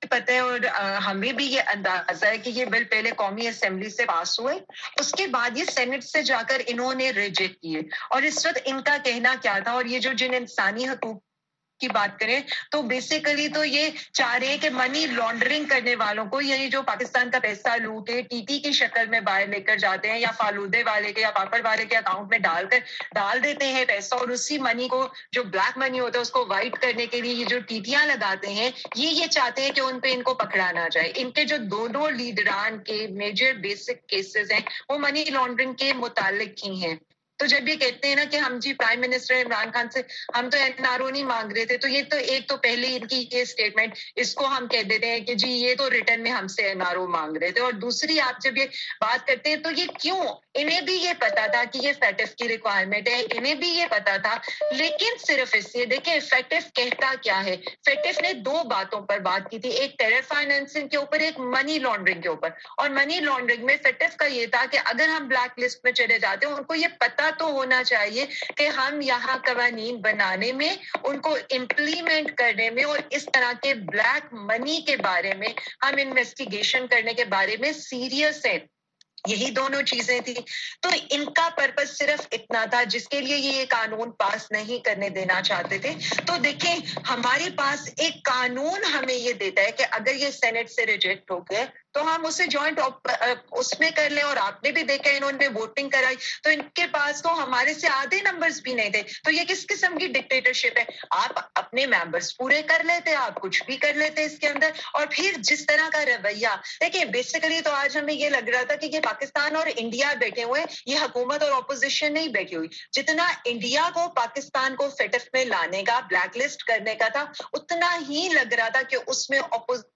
پتہ ہے اور ہمیں بھی یہ اندازہ ہے کہ یہ بل پہلے قومی اسمبلی سے پاس ہوئے, اس کے بعد یہ سینٹ سے جا کر انہوں نے ریجیکٹ کیے. اور اس وقت ان کا کہنا کیا تھا, اور یہ جو جن انسانی حقوق کی بات کریں تو بیسیکلی تو یہ چاہ رہے ہیں کہ منی لانڈرنگ کرنے والوں کو, یعنی جو پاکستان کا پیسہ لوٹے ٹی ٹی کی شکل میں باہر لے کر جاتے ہیں یا فالودے والے کے یا پاپڑ والے کے اکاؤنٹ میں ڈال کر ڈال دیتے ہیں پیسہ, اور اسی منی کو جو بلیک منی ہوتا ہے اس کو وائٹ کرنے کے لیے یہ جو ٹیٹیاں لگاتے ہیں, یہ یہ چاہتے ہیں کہ ان پہ ان کو پکڑا نہ جائے. ان کے جو دونوں لیڈران کے میجر بیسک کیسز ہیں وہ منی لانڈرنگ کے متعلق ہی ہیں. تو جب یہ کہتے ہیں نا کہ ہم جی پرائم منسٹر عمران خان سے ہم تو این آر او نہیں مانگ رہے تھے, تو یہ تو ایک تو پہلے ان کی یہ اسٹیٹمنٹ, اس کو ہم کہہ دیتے ہیں کہ جی یہ تو ریٹرن میں ہم سے این آر او مانگ رہے تھے. اور دوسری آپ جب یہ بات کرتے ہیں تو یہ کیوں, انہیں بھی یہ پتا تھا کہ یہ فیٹف کی ریکوائرمنٹ ہے, انہیں بھی یہ پتا تھا, لیکن صرف اس سے دیکھیں فیٹف کہتا کیا ہے. فیٹف نے دو باتوں پر بات کی تھی, ایک ٹیرر فائنینسنگ کے اوپر, ایک منی لانڈرنگ کے اوپر. اور منی لانڈرنگ میں فیٹف کا یہ تھا کہ اگر ہم بلیک لسٹ میں چلے جاتے ہیں, ان کو یہ پتا تو ہونا چاہیے کہ ہم یہاں قوانین بنانے میں, ان کو امپلیمنٹ کرنے میں, اور اس طرح کے بلیک منی کے بارے میں ہم انویسٹیگیشن کرنے کے بارے میں سیریس ہیں. یہی دونوں چیزیں تھی. تو ان کا پرپس صرف اتنا تھا جس کے لیے یہ قانون پاس نہیں کرنے دینا چاہتے تھے. تو دیکھیں ہمارے پاس ایک قانون ہمیں یہ دیتا ہے کہ اگر یہ سینٹ سے ریجیکٹ ہو گئے تو ہم اسے جوائنٹ اس میں کر لیں. اور آپ نے بھی دیکھا انہوں نے ووٹنگ کرائی تو ان کے پاس تو ہمارے سے آدھے نمبرز بھی نہیں تھے. تو یہ کس قسم کی ڈکٹیٹرشپ ہے؟ آپ اپنے ممبرز پورے کر لیتے, آپ کچھ بھی کر لیتے اس کے اندر. اور پھر جس طرح کا رویہ دیکھیں, بیسیکلی تو آج ہمیں یہ لگ رہا تھا کہ یہ پاکستان اور انڈیا بیٹھے ہوئے, یہ حکومت اور اپوزیشن نہیں بیٹھی ہوئی. جتنا انڈیا کو پاکستان کو فیٹف میں لانے کا, بلیک لسٹ کرنے کا تھا, اتنا ہی لگ رہا تھا کہ اس میں اپوزیشن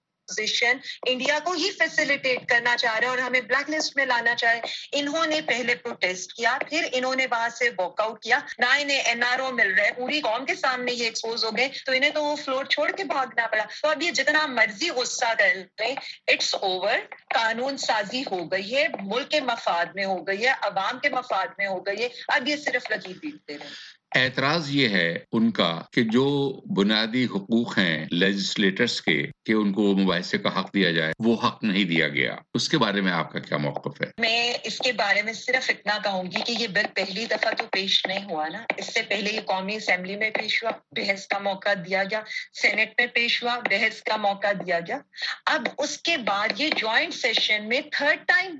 انڈیا کو ہی فیسیلیٹیٹ کرنا چاہ رہے ہیں اور ہمیں بلیک لسٹ میں لانا چاہ رہے ہیں. انہوں نے پہلے پروٹیسٹ کیا, پھر انہوں نے وہاں سے واک آؤٹ کیا, نہ انہیں این آر او مل رہا ہے, پوری قوم کے سامنے یہ ایکسپوز ہو گئے, تو انہیں تو وہ فلور چھوڑ کے بھاگنا پڑا. تو اب یہ جتنا مرضی غصہ کر لیں, اٹس اوور. قانون سازی ہو گئی ہے, ملک کے مفاد میں ہو گئی ہے, عوام کے مفاد میں ہو گئی ہے, اب یہ صرف لکیر پیٹتے رہیں. اعتراض یہ ہے ان کا کہ جو بنیادی حقوق ہیں لیجسلیٹرز کے کہ ان کو مباحثے کا حق دیا جائے, وہ حق نہیں دیا گیا. اس کے بارے میں آپ کا کیا موقف ہے؟ میں اس کے بارے میں صرف اتنا کہوں گی کہ یہ بل پہلی دفعہ تو پیش نہیں ہوا نا, اس سے پہلے یہ قومی اسمبلی میں پیش ہوا, بحث کا موقع دیا گیا, سینٹ میں پیش ہوا, بحث کا موقع دیا گیا. اب اس کے بعد یہ جوائنٹ سیشن میں تھرڈ ٹائم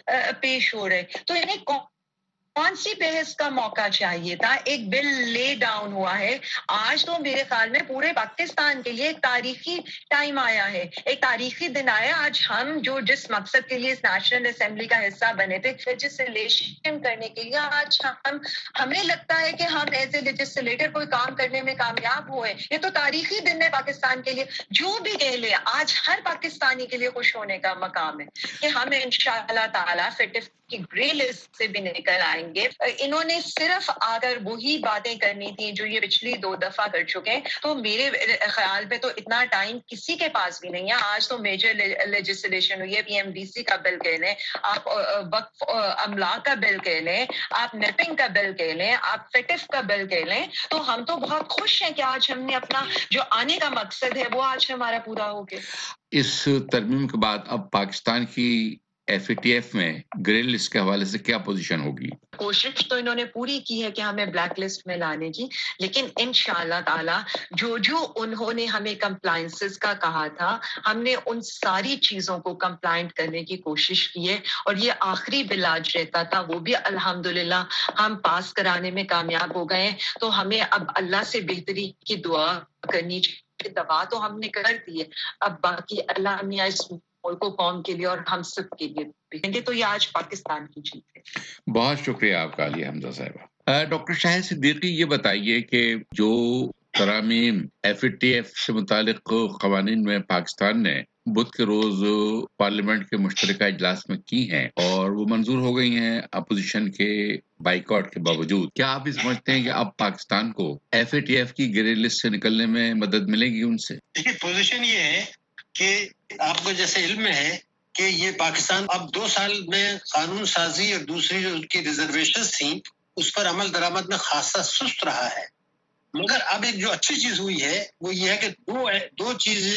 پیش ہو رہے, تو انہیں کون سی بحث کا موقع چاہیے تھا؟ ایک بل لے ڈاؤن ہوا ہے. آج تو میرے خیال میں پورے پاکستان کے لیے ایک تاریخی ٹائم آیا ہے, ایک تاریخی دن آیا. آج ہم جو جس مقصد کے لیے اس نیشنل اسمبلی کا حصہ بنے تھے, لیجسلیشن کرنے کے لیے, آج ہم ہمیں لگتا ہے کہ ہم ایز اے لیجسلیٹر کوئی کام کرنے میں کامیاب ہوئے. یہ تو تاریخی دن ہے پاکستان کے لیے. جو بھی کہہ لے, آج ہر پاکستانی کے لیے خوش ہونے کا مقام ہے کہ ہم انشاءاللہ تعالی فیٹف کی گرے لسٹ سے بھی نکل آئیں گے. انہوں نے صرف آ کر وہی باتیں کرنی تھی جو یہ پچھلی دو دفعہ کر چکے ہیں. تو میرے خیال میں تو اتنا ٹائم کسی کے پاس بھی نہیں ہے. آج تو میجر لیجسلیشن ہوئی ہے, پی ایم ڈی سی کا بل کہہ لیں, آپ وقف املاک کا بل کہہ لیں, آپ نیپنگ کا بل کہہ لیں, آپ فیٹف کا بل کہہ لیں. تو ہم تو بہت خوش ہیں کہ آج ہم نے اپنا جو آنے کا مقصد ہے وہ آج ہمارا پورا ہو گیا. اس ترمیم کے بعد اب پاکستان کی ایف اے ٹی ایف میں گرے لسٹ کے حوالے سے کیا پوزیشن ہوگی؟ کوشش تو انہوں نے پوری کی ہے کہ ہمیں بلیک لسٹ میں لانے کی, لیکن انشاءاللہ تعالی جو جو انہوں نے ہمیں کمپلائنسز کا کہا تھا, ہم نے ان ساری چیزوں کو کمپلائنٹ کرنے کی کوشش کی ہے. اور یہ آخری بل آج رہتا تھا, وہ بھی الحمدللہ ہم پاس کرانے میں کامیاب ہو گئے. تو ہمیں اب اللہ سے بہتری کی دعا کرنی چاہیے. دعا تو ہم نے کر دی ہے, اب باقی اللہ میاں اس ملک و قوم کے لیے اور ہم سب کے لیے بھی, تو یہ آج پاکستان کی جیت ہے. بہت شکریہ آپ کا علی حمزہ صاحبہ. ڈاکٹر شاہد صدیقی, یہ بتائیے کہ جو ترامیم ایف اے ٹی ایف سے متعلق قوانین میں پاکستان نے بدھ کے روز پارلیمنٹ کے مشترکہ اجلاس میں کی ہیں اور وہ منظور ہو گئی ہیں اپوزیشن کے بائیکاٹ کے باوجود, کیا آپ یہ سمجھتے ہیں کہ اب پاکستان کو ایف اے ٹی ایف کی گرے لسٹ سے نکلنے میں مدد ملے گی ان سے؟ دیکھیے پوزیشن یہ ہے کہ آپ کو جیسے علم ہے کہ یہ پاکستان اب دو سال میں قانون سازی اور دوسری جو ان کی ریزرویشنز تھیں اس پر عمل درآمد میں خاصا سست رہا ہے. مگر اب ایک جو اچھی چیز ہوئی ہے وہ یہ ہے کہ دو دو چیزیں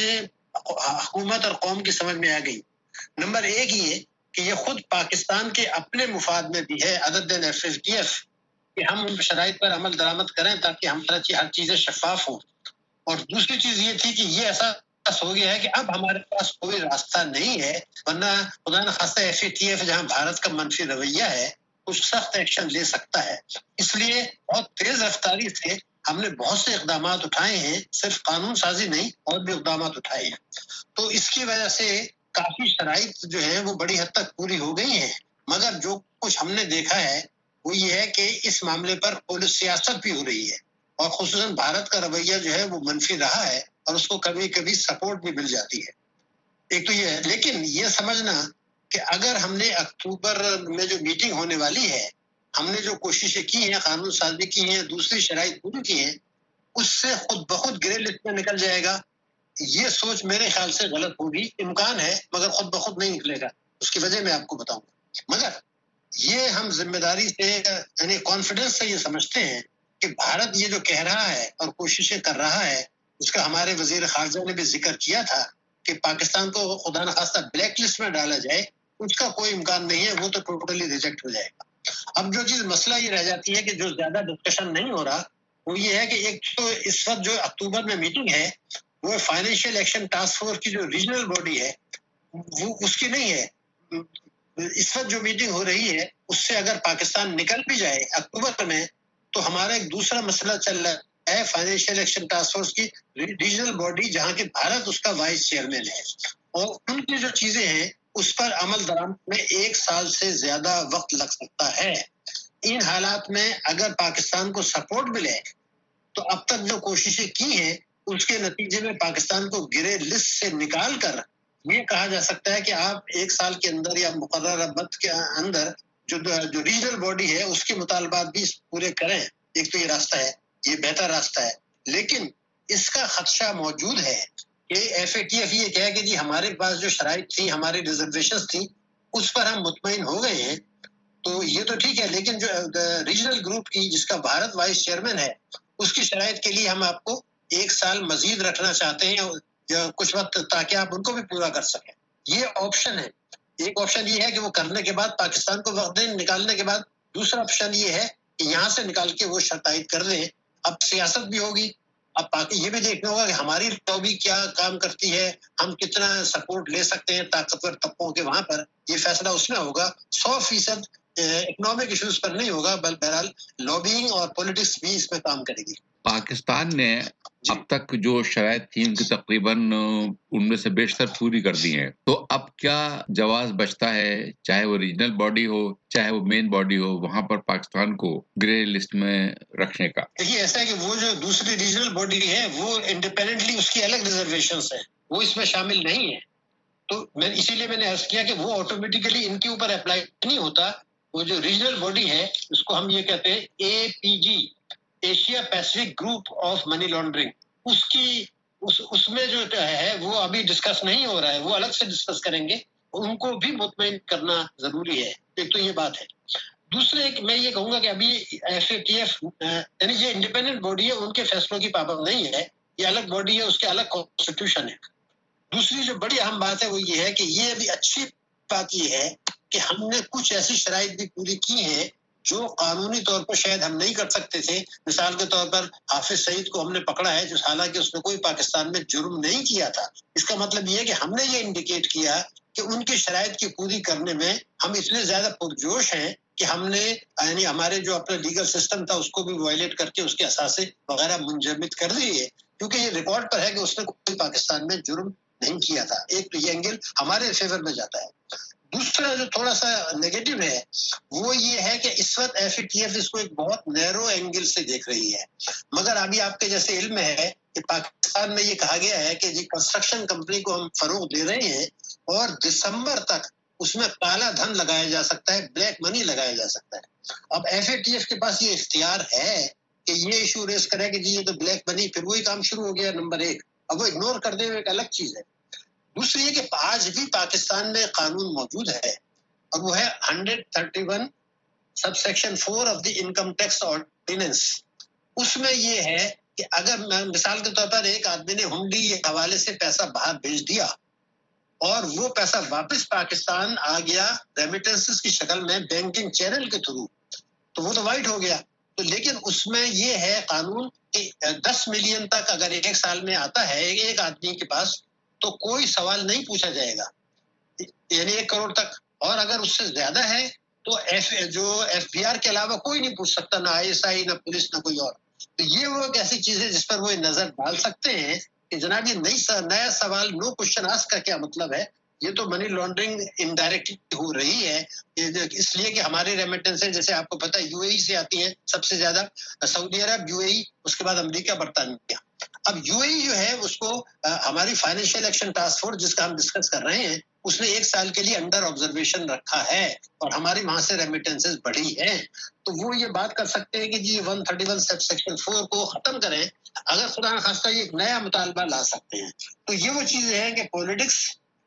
حکومت اور قوم کی سمجھ میں آ گئی. نمبر ایک یہ کہ یہ خود پاکستان کے اپنے مفاد میں بھی ہے other than F F T F کہ ہم ان شرائط پر عمل درآمد کریں تاکہ ہم ہر چیزیں شفاف ہوں. اور دوسری چیز یہ تھی کہ یہ ایسا ہو گیا ہے کہ اب ہمارے پاس کوئی راستہ نہیں ہے, ورنہ خدا نخواستہ ایف اے ٹی ایف جہاں بھارت کا منفی رویہ ہے کچھ سخت ایکشن لے سکتا ہے. اس لیے بہت تیز رفتاری سے ہم نے بہت سے اقدامات اٹھائے ہیں, صرف قانون سازی نہیں اور بھی اقدامات اٹھائے ہیں. تو اس کی وجہ سے کافی شرائط جو ہیں وہ بڑی حد تک پوری ہو گئی ہیں, مگر جو کچھ ہم نے دیکھا ہے وہ یہ ہے کہ اس معاملے پر پولیس سیاست بھی ہو رہی ہے اور خصوصاً بھارت کا رویہ جو ہے وہ منفی رہا ہے اور اس کو کبھی کبھی سپورٹ بھی مل جاتی ہے. ایک تو یہ ہے, لیکن یہ سمجھنا کہ اگر ہم نے اکتوبر میں جو میٹنگ ہونے والی ہے ہم نے جو کوششیں کی ہیں, قانون سازی کی ہیں, دوسری شرائط پوری کی ہیں, اس سے خود بخود گرے لسٹ میں نکل جائے گا, یہ سوچ میرے خیال سے غلط ہوگی. امکان ہے مگر خود بخود نہیں نکلے گا. اس کی وجہ میں آپ کو بتاؤں گا. مگر یہ ہم ذمہ داری سے یعنی کانفیڈنس سے یہ سمجھتے ہیں کہ بھارت یہ جو کہہ رہا ہے اور کوششیں کر رہا ہے, اس کا ہمارے وزیر خارجہ نے بھی ذکر کیا تھا کہ پاکستان کو خدا نخواستہ بلیک لسٹ میں ڈالا جائے, اس کا کوئی امکان نہیں ہے, وہ تو ٹوٹلی ریجیکٹ ہو جائے گا. اب جو چیز مسئلہ یہ رہ جاتی ہے کہ جو زیادہ ڈسکشن نہیں ہو رہا وہ یہ ہے کہ ایک تو اس وقت جو اکتوبر میں میٹنگ ہے وہ فائنینشیل ایکشن ٹاسک فورس کی جو ریجنل باڈی ہے وہ اس کی نہیں ہے. اس وقت جو میٹنگ ہو رہی ہے اس سے اگر پاکستان نکل بھی جائے اکتوبر میں تو ہمارا ایک دوسرا مسئلہ چل رہا ہے فائنینشیل ایکشن ٹاسک فورس کی ریجنل باڈی جہاں کے بھارت اس کا وائس چیئرمین ہے, اور ان کی جو چیزیں ہیں اس پر عمل درآمد میں ایک سال سے زیادہ وقت لگ سکتا ہے. ان حالات میں اگر پاکستان کو سپورٹ ملے تو اب تک جو کوششیں کی ہیں اس کے نتیجے میں پاکستان کو گرے لسٹ سے نکال کر یہ کہا جا سکتا ہے کہ آپ ایک سال کے اندر یا مقررہ مدت کے اندر جو جو ریجنل باڈی ہے اس کے مطالبات بھی پورے کریں. ایک تو یہ راستہ ہے, یہ بہتر راستہ ہے, لیکن اس کا خدشہ موجود ہے کہ ایف اے ٹی ایف یہ کہے کہ جی ہمارے پاس جو شرائط تھی, ہماری ریزرویشنز تھیں, اس پر ہم مطمئن ہو گئے ہیں. تو یہ تو ٹھیک ہے, لیکن جو ریجنل گروپ کی جس کا بھارت وائس چیئرمین ہے اس کی شرائط کے لیے ہم آپ کو ایک سال مزید رکھنا چاہتے ہیں کچھ وقت تاکہ آپ ان کو بھی پورا کر سکیں. یہ آپشن ہے. ایک آپشن یہ ہے کہ وہ کرنے کے بعد پاکستان کو وقت دیں, نکالنے کے بعد دوسرا آپشن یہ ہے کہ یہاں سے نکال کے وہ شرط عائد کر دیں. اب سیاست بھی ہوگی, اب باقی یہ بھی دیکھنا ہوگا کہ ہماری لابی کیا کام کرتی ہے, ہم کتنا سپورٹ لے سکتے ہیں طاقتور طبقوں کے, وہاں پر یہ فیصلہ اس میں ہوگا. سو فیصد اکنامک ایشوز پر نہیں ہوگا, بل بہرحال لابینگ اور پولیٹکس بھی اس میں کام کرے گی. پاکستان نے اب تک جو شرائط تھی ان کی تقریباً ان میں سے بیشتر پوری کر دی ہیں, تو اب کیا جواز بچتا ہے, چاہے وہ ریجنل باڈی ہو چاہے وہ مین باڈی ہو, وہاں پر پاکستان کو گرے لسٹ میں رکھنے کا؟ دیکھیے ایسا ہے کہ وہ جو دوسری ریجنل باڈی ہے وہ انڈیپینڈنٹلی اس کی الگ ریزرویشنز ہیں, وہ اس میں شامل نہیں ہے. تو میں اسی لیے میں نے عرض کیا کہ وہ آٹومیٹیکلی ان کے اوپر اپلائی نہیں ہوتا. وہ جو ریجنل باڈی ہے اس کو ہم یہ کہتے ہیں A P G, Asia Pacific group of money laundering, اس کی اس اس میں جو ہے وہ ابھی ڈسکس نہیں ہو رہا ہے, وہ الگ سے ڈسکس کریں گے. ان کو بھی مطمئن کرنا ضروری ہے. ایک تو یہ بات ہے. دوسرے میں یہ کہوں گا کہ ابھی ایف اے ٹی ایف یعنی یہ انڈیپینڈنٹ باڈی ہے, ان کے فیصلوں کی پابند نہیں ہے, یہ الگ باڈی ہے, اس کے الگ کانسٹیٹیوشن ہے. دوسری جو بڑی اہم بات ہے وہ یہ ہے کہ یہ ابھی اچھی بات یہ ہے کہ ہم نے کچھ ایسی شرائط بھی پوری کی ہیں جو قانونی طور پر شاید ہم نہیں کر سکتے تھے. مثال کے طور پر حافظ سعید کو ہم نے پکڑا ہے, جو حالانکہ اس نے کوئی پاکستان میں جرم نہیں کیا تھا. اس کا مطلب یہ ہے کہ ہم نے یہ انڈیکیٹ کیا کہ ان کی شرائط کی پوری کرنے میں ہم اتنے زیادہ پرجوش ہیں کہ ہم نے یعنی ہمارے جو اپنا لیگل سسٹم تھا اس کو بھی وائلیٹ کر کے اس کے اثاثے وغیرہ منجمد کر دیے, کیونکہ یہ ریکارڈ پر ہے کہ اس نے کوئی پاکستان میں جرم نہیں کیا تھا. ایک تو یہ اینگل ہمارے فیور میں جاتا ہے. دوسرا جو تھوڑا سا نیگیٹو ہے وہ یہ ہے کہ اس وقت ایف اے ٹی ایف اس کو ایک بہت نیرو اینگل سے دیکھ رہی ہے. مگر ابھی آپ کے جیسے علم ہے کہ پاکستان میں یہ کہا گیا ہے کہ جی کنسٹرکشن کمپنی کو ہم فروغ دے رہے ہیں اور دسمبر تک اس میں کالا دھن لگایا جا سکتا ہے, بلیک منی لگایا جا سکتا ہے. اب ایف اے ٹی ایف کے پاس یہ اختیار ہے کہ یہ ایشو ریز کرے کہ جی یہ تو بلیک منی, پھر وہی کام شروع ہو گیا نمبر ایک. اب وہ اگنور کر دے وہ ایک الگ چیز ہے. دوسری یہ کہ آج بھی پاکستان میں قانون موجود ہے اور وہ ہے hundred thirty one sub section four of the income tax ordinance. اس میں یہ ہے کہ اگر مثال کے طور پر ایک آدمی نے ہنڈی کے حوالے سے پیسہ باہر بھیج دیا اور وہ پیسہ واپس پاکستان آ گیا ریمیٹنسز کی شکل میں بینکنگ چینل کے تھرو، تو وہ تو وائٹ ہو گیا. تو لیکن اس میں یہ ہے قانون کہ دس ملین تک اگر ایک سال میں آتا ہے ایک آدمی کے پاس تو کوئی سوال نہیں پوچھا جائے گا، یعنی ایک کروڑ تک. اور اگر اس سے زیادہ ہے تو ایف جو ایف بی آر کے علاوہ کوئی نہیں پوچھ سکتا، نہ آئی ایس آئی نہ پولیس نہ کوئی اور. تو یہ وہ ایک ایسی چیز ہے جس پر وہ نظر ڈال سکتے ہیں کہ جناب یہ نئی نیا سوال نو کوشچن آسک کا کیا مطلب ہے. یہ تو منی لانڈرنگ انڈائریکٹلی ہو رہی ہے، اس لیے کہ ہماری ریمیٹنس جیسے آپ کو پتہ ہے یو اے ای سے آتی ہیں سب سے زیادہ، سعودی عرب، یو اے ای، اس کے بعد امریکہ، برطانیہ. اب یو اے ای جو ہے اس کو ہماری فائنینشیل ایکشن ٹاسک فورس جس کا ہم ڈسکس کر رہے ہیں اس نے ایک سال کے لیے انڈر آبزرویشن رکھا ہے اور ہماری وہاں سے ریمیٹنسز بڑھی ہیں. تو وہ یہ بات کر سکتے ہیں کہ جی one thirty one section four کو ختم کریں، اگر خدا نخواستہ یہ ایک نیا مطالبہ لا سکتے ہیں. تو یہ وہ چیزیں ہیں کہ پولیٹکس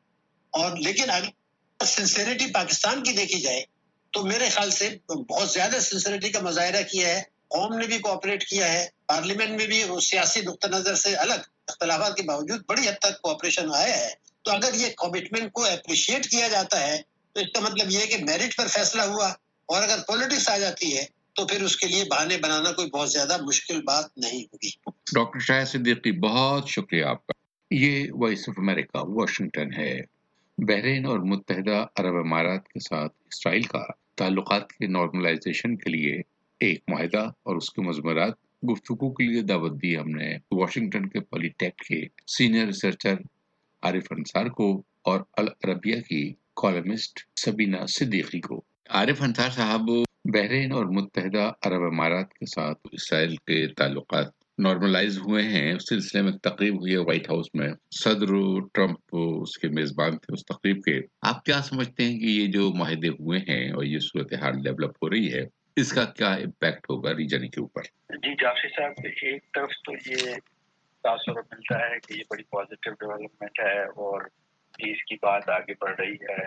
اور، لیکن اگر سنسیریٹی پاکستان کی دیکھی جائے تو میرے خیال سے بہت زیادہ سنسیریٹی کا مظاہرہ کیا ہے. قوم نے بھی کوآپریٹ کیا ہے، پارلیمنٹ میں بھی سیاسی نقطہ نظر سے الگ اختلافات کے باوجود بڑی حد تک کوآپریشن آیا ہے. تو اگر یہ کمٹمنٹ کو اپریشیٹ کیا جاتا ہے تو اس کا مطلب یہ ہے کہ میرٹ پر فیصلہ ہوا، اور اگر پولیٹکس آ جاتی ہے تو پھر اس کے لیے بہانے بنانا کوئی بہت زیادہ مشکل بات نہیں ہوگی. ڈاکٹر شاہد صدیقی، بہت شکریہ آپ کا. یہ وائس آف امریکہ واشنگٹن ہے. بحرین اور متحدہ عرب امارات کے ساتھ اسرائیل کا تعلقات کے نارملائزیشن کے لیے ایک معاہدہ اور اس کے مضمرات گفتگو کے لیے دعوت دی ہم نے واشنگٹن کے پولی ٹیک کے سینئر ریسرچر عارف انصار کو اور العربیہ کی کالمسٹ سبینہ صدیقی کو. عارف انصار صاحب، بحرین اور متحدہ عرب امارات کے ساتھ اسرائیل کے تعلقات نارملائز ہوئے ہیں، اس سلسلے میں تقریب ہوئی ہے وائٹ ہاؤس میں. صدر ٹرمپ اس کے میزبان تھے اس تقریب کے. آپ کیا سمجھتے ہیں کہ یہ جو معاہدے ہوئے ہیں اور یہ صورتحال ڈیولپ ہو رہی ہے، اس کا کیا امپیکٹ ہوگا ریجن کے اوپر؟ جی جعفری صاحب، ایک طرف تو یہ تاثر ملتا ہے کہ یہ بڑی پازیٹیو ڈیولپمنٹ ہے اور پیس کی بات آگے بڑھ رہی ہے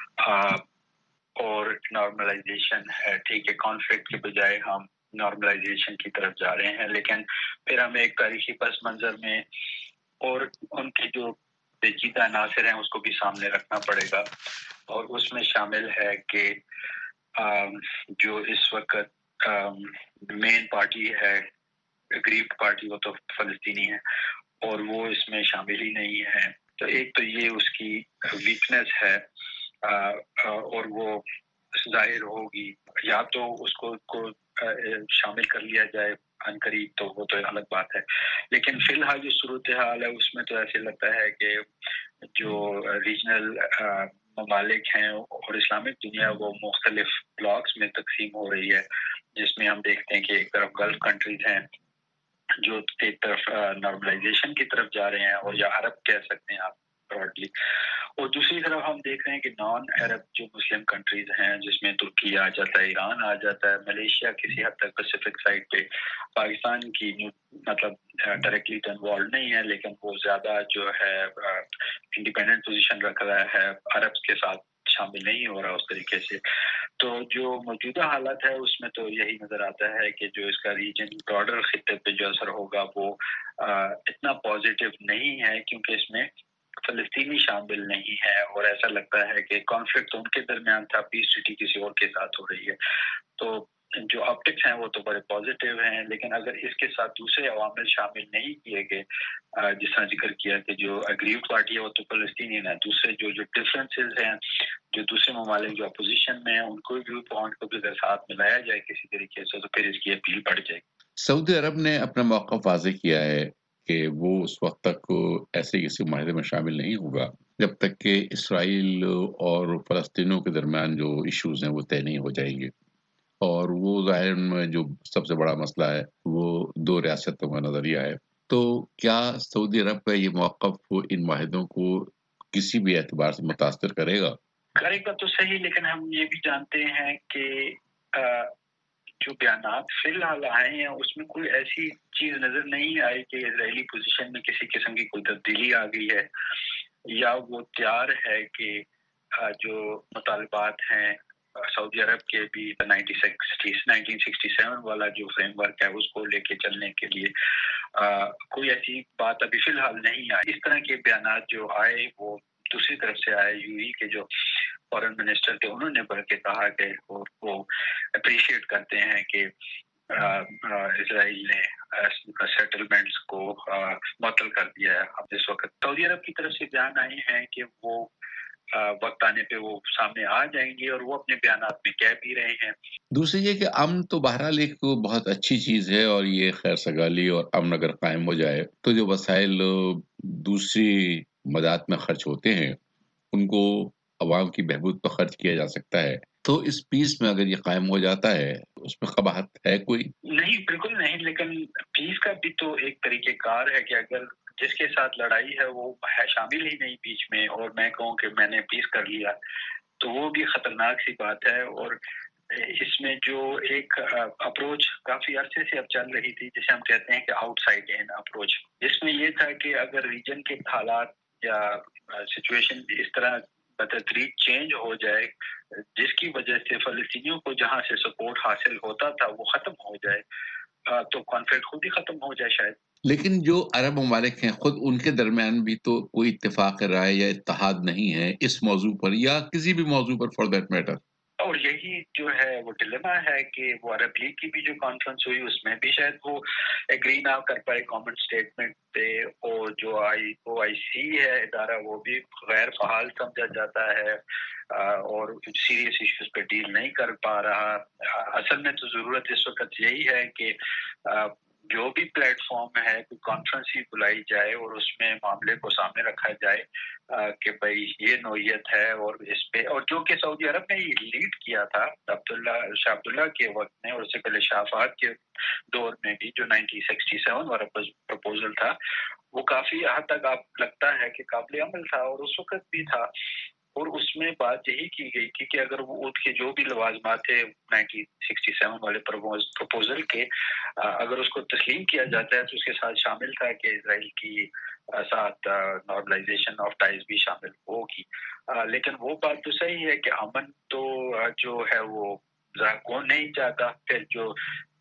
اور نارملائزیشن ہے. ٹھیک ہے، کانفلکٹ کے بجائے ہم نارملائزیشن کی طرف جا رہے ہیں، لیکن پھر ہمیں ایک تاریخی پس منظر میں اور ان کے جو پیچیدہ عناصر ہیں اس کو بھی سامنے رکھنا پڑے گا. اور اس میں شامل ہے کہ جو اس وقت مین پارٹی ہے، اگریوڈ پارٹی، وہ تو فلسطینی ہے اور وہ اس میں شامل ہی نہیں ہے. تو ایک تو یہ اس کی ویکنس ہے اور وہ ظاہر ہوگی، یا تو اس کو کو شامل کر لیا جائے عنقریب تو وہ تو الگ بات ہے. لیکن فی الحال جو صورتحال ہے اس میں تو ایسے لگتا ہے کہ جو ریجنل ممالک ہیں اور اسلامک دنیا وہ مختلف بلاکس میں تقسیم ہو رہی ہے، جس میں ہم دیکھتے ہیں کہ ایک طرف گلف کنٹریز ہیں جو ایک طرف نارملائزیشن کی طرف جا رہے ہیں، اور یا عرب کہہ سکتے ہیں آپ براڈلی، اور دوسری طرف ہم دیکھ رہے ہیں کہ نان عرب جو مسلم کنٹریز ہیں جس میں ترکی آ جاتا ہے، ایران آ جاتا ہے، ملیشیا کسی حد تک پیسفک سائڈ پہ، پاکستان کی مطلب ڈائریکٹلی تو انوالو نہیں ہے لیکن وہ زیادہ جو ہے انڈیپینڈنٹ پوزیشن رکھ رہا ہے، عرب کے ساتھ شامل نہیں ہو رہا اس طریقے سے. تو جو موجودہ حالت ہے اس میں تو یہی نظر آتا ہے کہ جو اس کا ریجن براڈر خطے پہ جو اثر ہوگا وہ اتنا پازیٹیو نہیں ہے، کیونکہ اس میں فلسطینی شامل نہیں ہے اور ایسا لگتا ہے کہ کانفلکٹ ان کے درمیان تھا، پیس ٹریٹی کسی اور کے ساتھ ہو رہی ہے. تو جو آپٹکس ہیں وہ تو بڑے پازیٹیو ہیں، لیکن اگر اس کے ساتھ دوسرے عوامل شامل نہیں کیے گئے، جس طرح ذکر کیا کہ جو اگریوڈ پارٹی ہے وہ تو فلسطینی ہے، دوسرے جو جو ڈفرینسز ہیں، جو دوسرے ممالک جو اپوزیشن میں ہیں، ان کو ویو پوائنٹ کو بھی اگر ساتھ ملایا جائے کسی طریقے سے تو پھر اس کی اپیل بڑھ جائے گی. سعودی عرب نے اپنا موقف واضح کیا ہے کہ وہ اس وقت تک ایسے کسی معاہدے میں شامل نہیں ہوگا جب تک کہ اسرائیل اور فلسطینیوں کے درمیان جو ایشوز ہیں وہ طے نہیں ہو جائیں گے. اور وہ ظاہر میں جو سب سے بڑا مسئلہ ہے وہ دو ریاستوں کا نظریہ ہے. تو کیا سعودی عرب کا یہ موقف ان معاہدوں کو کسی بھی اعتبار سے متاثر کرے گا؟ کرے گا تو صحیح، لیکن ہم یہ بھی جانتے ہیں کہ جو بیانات فی الحال آئے ہیں اس میں کوئی ایسی چیز نظر نہیں آئی کہ اسرائیلی پوزیشن میں کسی قسم کی کوئی تبدیلی آ گئی ہے یا وہ تیار ہے کہ جو مطالبات ہیں سعودی عرب کے بھی نائنٹین سکسٹی سیون والا جو فریم ورک ہے اس کو لے کے چلنے کے لیے کوئی ایسی بات ابھی فی الحال نہیں آئی. اس طرح کے بیانات جو آئے وہ دوسری طرف سے آئے. یو ای کے جو فارن منسٹر تھے انہوں نے بلکہ کہا کہ وہ اپریشیٹ کرتے ہیں کہ اسرائیل نے سیٹلمنٹس کو معطل کر دیا ہے. اب اس وقت سعودی عرب کی طرف سے بیان آئے ہیں کہ وہ وقت آنے پہ وہ سامنے آ جائیں گے اور وہ اپنے بیانات میں کہہ بھی رہے ہیں. دوسری یہ کہ امن تو بہرحال ایک بہت اچھی چیز ہے اور یہ خیر سگالی اور امن اگر قائم ہو جائے تو جو وسائل دوسری مداد میں خرچ ہوتے ہیں ان کو عوام کی بہبود پر خرچ کیا جا سکتا ہے. تو اس پیس میں اگر یہ قائم ہو جاتا ہے اس میں قباحت ہے کوئی؟ نہیں، بالکل نہیں. لیکن پیس کا بھی تو ایک طریقہ کار ہے کہ اگر جس کے ساتھ لڑائی ہے وہ ہے شامل ہی نہیں بیچ میں اور میں کہوں کہ میں نے پیس کر لیا تو وہ بھی خطرناک سی بات ہے. اور اس میں جو ایک اپروچ کافی عرصے سے اب چل رہی تھی جسے ہم کہتے ہیں کہ آؤٹ سائڈ ان اپروچ، جس میں یہ تھا کہ اگر ریجن کے حالات یا سچویشن اس طرح بتدریج چینج ہو جائے جس کی وجہ سے فلسطینیوں کو جہاں سے سپورٹ حاصل ہوتا تھا وہ ختم ہو جائے تو کانفلکٹ خود ہی ختم ہو جائے شاید. لیکن جو عرب ممالک ہیں خود ان کے درمیان بھی تو کوئی اتفاق رائے یا اتحاد نہیں ہے اس موضوع پر یا کسی بھی موضوع پر فار دیٹ میٹر. اور یہی جو ہے وہ ڈیلیما ہے کہ وہ عرب لیگ کی بھی جو کانفرنس ہوئی اس میں بھی شاید وہ ایگری نہ کر پائے کامن اسٹیٹمنٹ پہ، اور جو آئی او آئی سی ہے ادارہ وہ بھی غیر فعال سمجھا جاتا ہے اور سیریس ایشوز پہ ڈیل نہیں کر پا رہا. اصل میں تو ضرورت اس وقت یہی ہے کہ جو بھی پلیٹ فارم ہے کوئی کانفرنس ہی بلائی جائے اور اس میں معاملے کو سامنے رکھا جائے کہ بھائی یہ نوعیت ہے اور اس پہ، اور جو کہ سعودی عرب نے یہ لیڈ کیا تھا عبداللہ شاہ عبداللہ کے وقت میں اور اس سے پہلے شاہ فہد کے دور میں بھی جو نائنٹین سکسٹی سیون والا پروپوزل تھا وہ کافی حد تک آپ لگتا ہے کہ قابل عمل تھا اور اس وقت بھی تھا. اور اس میں بات یہی کی گئی تھی کہ اگر وہ اس کے جو بھی لوازمات تھے نائنٹین سکسٹی سیون والے پروپوزل کے اگر اس کو تسلیم کیا جاتا ہے تو اس کے ساتھ شامل تھا کہ اسرائیل کی ساتھ نارملائزیشن آف ٹائز بھی شامل ہوگی. لیکن وہ بات تو صحیح ہے کہ امن تو جو ہے وہ کون نہیں چاہتا. پھر جو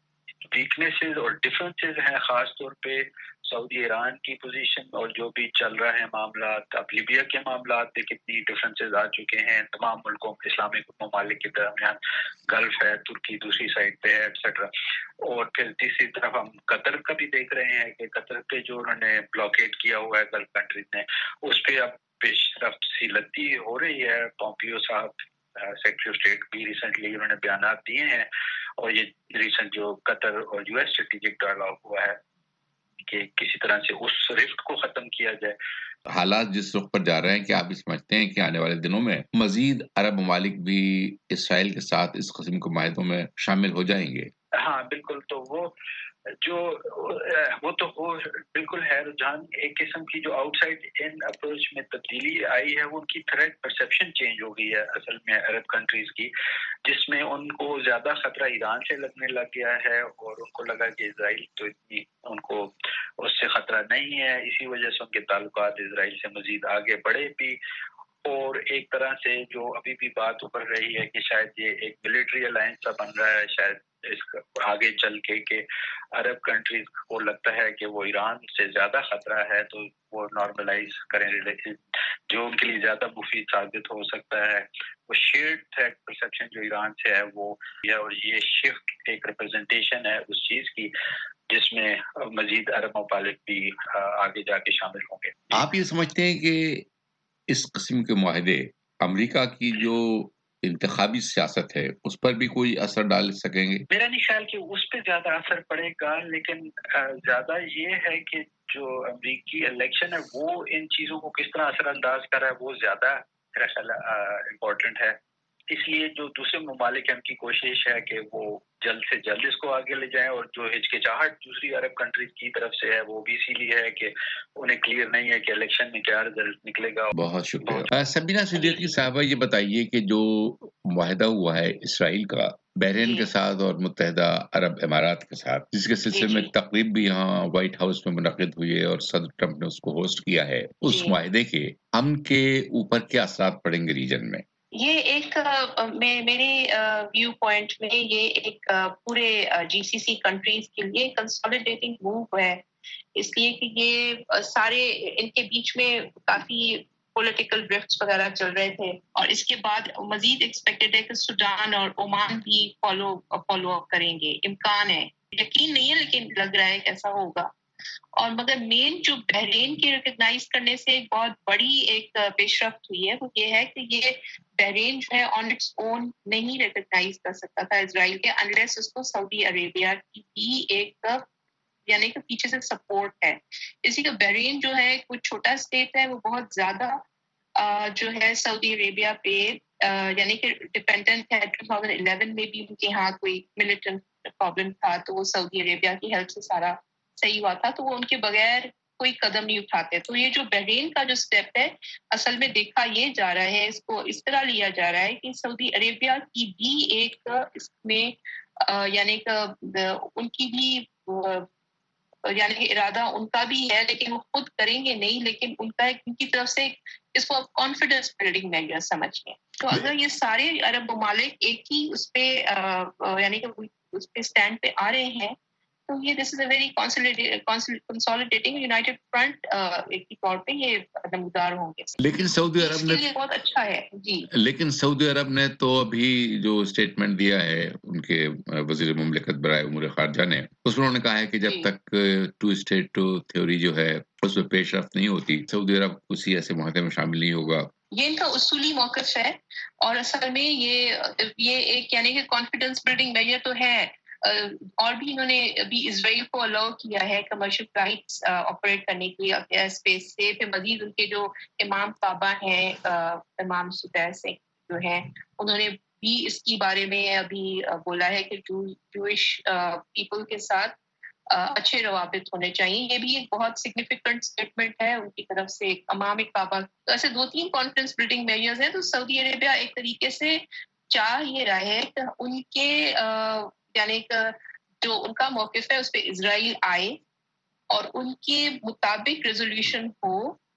ویکنیسز اور ڈفرینسز ہیں خاص طور پہ سعودی ایران کی پوزیشن اور جو بھی چل رہا ہے معاملات، اب لیبیا کے معاملات پہ کتنی ڈفرینسز آ چکے ہیں تمام ملکوں اسلامک ممالک کے درمیان، گلف ہے، ترکی دوسری سائڈ پہ ہے ایٹسٹرا. اور پھر تیسری طرف ہم قطر کا بھی دیکھ رہے ہیں کہ قطر پہ جو انہوں نے بلاکیٹ کیا ہوا ہے گلف کنٹریز نے اس پہ اب پیش رفت سی لگتی ہو رہی ہے. پومپیو صاحب سیکرٹری آف اسٹیٹ بھی ریسنٹلی انہوں نے بیانات دیے ہیں اور یہ ریسنٹ جو قطر اور یو ایس اسٹریٹجک ڈائلاگ ہوا ہے کہ کسی طرح سے اس رفٹ کو ختم کیا جائے. حالات جس رخ پر جا رہے ہیں کہ آپ یہ سمجھتے ہیں کہ آنے والے دنوں میں مزید عرب ممالک بھی اسرائیل کے ساتھ اس قسم کے معاہدوں میں شامل ہو جائیں گے؟ ہاں بالکل. تو وہ جو وہ تو وہ بالکل ہے رجحان ایک قسم کی جو آؤٹ سائڈ ان اپروچ میں تبدیلی آئی ہے وہ ان کی تھریٹ پرسیپشن چینج ہو گئی ہے اصل میں عرب کنٹریز کی، جس میں ان کو زیادہ خطرہ ایران سے لگنے لگ گیا ہے اور ان کو لگا کہ اسرائیل تو اتنی ان کو اس سے خطرہ نہیں ہے، اسی وجہ سے ان کے تعلقات اسرائیل سے مزید آگے بڑھے بھی. اور ایک طرح سے جو ابھی بھی بات ابھر رہی ہے کہ شاید یہ ایک ملٹری الائنس سا بن رہا ہے شاید اس آگے چل کے کہ عرب کنٹریز کو لگتا ہے کہ وہ ایران سے زیادہ خطرہ ہے تو وہ نارملائز کریں ریلیشن جو ان کے لیے زیادہ مفید ثابت ہو سکتا ہے. وہ شیئرڈ تھریٹ پرسیپشن جو ایران سے ہے وہ اور یہ شفٹ ایک ریپرزنٹیشن ہے اس چیز کی جس میں مزید عرب ممالک بھی آگے جا کے شامل ہوں گے. آپ یہ سمجھتے ہیں کہ اس قسم کے معاہدے امریکہ کی جو انتخابی سیاست ہے اس پر بھی کوئی اثر ڈال سکیں گے؟ میرا نہیں خیال کہ اس پہ زیادہ اثر پڑے گا، لیکن زیادہ یہ ہے کہ جو امریکی الیکشن ہے وہ ان چیزوں کو کس طرح اثر انداز کر رہا ہے وہ زیادہ میرا خیال امپورٹنٹ ہے. اس لیے جو دوسرے ممالک ہیں ان کی کوشش ہے کہ وہ جلد سے جلد اس کو آگے لے جائیں، اور جو ہچکچاہٹ دوسری عرب کنٹریز کی طرف سے ہے وہ بھی اسی لیے ہے کہ انہیں کلیئر نہیں ہے کہ الیکشن میں کیا رزلٹ نکلے گا. بہت شکریہ. سبینہ صدیقی صاحبہ یہ بتائیے کہ جو معاہدہ ہوا ہے اسرائیل کا بحرین کے ساتھ اور متحدہ عرب امارات کے ساتھ، جس کے سلسلے میں تقریب بھی یہاں وائٹ ہاؤس میں منعقد ہوئی ہے اور صدر ٹرمپ نے اس کو ہوسٹ کیا ہے، اس معاہدے کے امن کے اوپر کیا اثرات پڑیں گے ریجن میں؟ یہ ایک میرے ویو پوائنٹ میں یہ ایک پورے جی سی سی کنٹریز کے لیے کنسالیڈیٹنگ موو ہے اس لیے کہ یہ سارے ان کے بیچ میں کافی پولیٹیکل ڈرفٹس وغیرہ چل رہے تھے، اور اس کے بعد مزید ایکسپیکٹڈ ہے کہ سوڈان اور عمان بھی فالو فالو اپ کریں گے. امکان ہے، یقین نہیں ہے لیکن لگ رہا ہے کہ ایسا ہوگا. اور مگر مین جو بحرین کے ریکگنائز کرنے سے ایک بہت بڑی ایک پیش رفت ہوئی ہے وہ یہ ہے کہ یہ بحرین جو ہے آن اٹس اون نہیں ریکگنائز کر سکتا تھا اسرائیل کے انلیس اس کو سعودی عربیہ کی بھی ایک یعنی کہ پیچھے سے سپورٹ ہے. اسی کا بحرین جو ہے کوئی چھوٹا اسٹیٹ ہے، وہ بہت زیادہ جو ہے سعودی عربیہ پہ یعنی کہ ڈپینڈنٹ ہے. ٹو تھاؤزینڈ الیون میں بھی ان کے یہاں کوئی ملیٹنٹ پرابلم تھا تو وہ سعودی عربیہ کی ہیلپ سے سارا صحیح ہوا تھا، تو وہ ان کے بغیر کوئی قدم نہیں اٹھاتے. تو یہ جو بحرین کا جو سٹیپ ہے اصل میں دیکھا یہ جا رہا ہے، اس کو اس طرح لیا جا رہا ہے کہ سعودی عربیہ کی بھی ایک اس میں یعنی کہ ان کی بھی یعنی کہ ارادہ ان کا بھی ہے، لیکن وہ خود کریں گے نہیں، لیکن ان کا ان کی طرف سے اس کو کانفیڈنس بلڈنگ میجر سمجھیں. تو اگر یہ سارے عرب ممالک ایک ہی اس پہ یعنی کہ اس پہ اسٹینڈ پہ آ رہے ہیں تو یہ this is a very consolidating united front ایک کے طور پہ یہ نمودار ہوں گے. لیکن سعودی عرب نے بہت اچھا ہے جی. لیکن سعودی عرب نے تو ابھی جو اسٹیٹمنٹ دیا ہے ان کے وزیر مملکت برائے امور خارجہ نے، اس میں انہوں نے کہا ہے کہ جب تک ٹو اسٹیٹ تھیوری جو ہے اس میں پیش رفت نہیں ہوتی سعودی عرب کسی ایسے معاہدے میں شامل نہیں ہوگا. یہ ان کا اصولی موقف ہے، اور اصل میں یہ یہ ایک یعنی کہ کانفیڈنس بلڈنگ میجر تو ہے. اور بھی انہوں نے ابھی اسرائیل کو الاؤ کیا ہے کمرشل فلائٹس آپریٹ کرنے کی اسپیس سے. پھر مزید ان کے جو امام بابا ہیں امام سدیس سے جو ہیں انہوں نے بھی اس کی بارے میں ابھی بولا ہے کہ جوئش پیپل کے ساتھ اچھے روابط ہونے چاہیے. یہ بھی ایک بہت سگنیفیکنٹ اسٹیٹمنٹ ہے ان کی طرف سے امام بابا. تو ایسے دو تین کانفیڈنس بلڈنگ میجرز ہیں. تو سعودی عربیہ ایک طریقے سے چاہ یہ رہا ہے کہ ان کے یعنی کہ جو ان کا موقف ہے اس پہ اسرائیل آئے اور ان کے مطابق ریزولوشن ہو.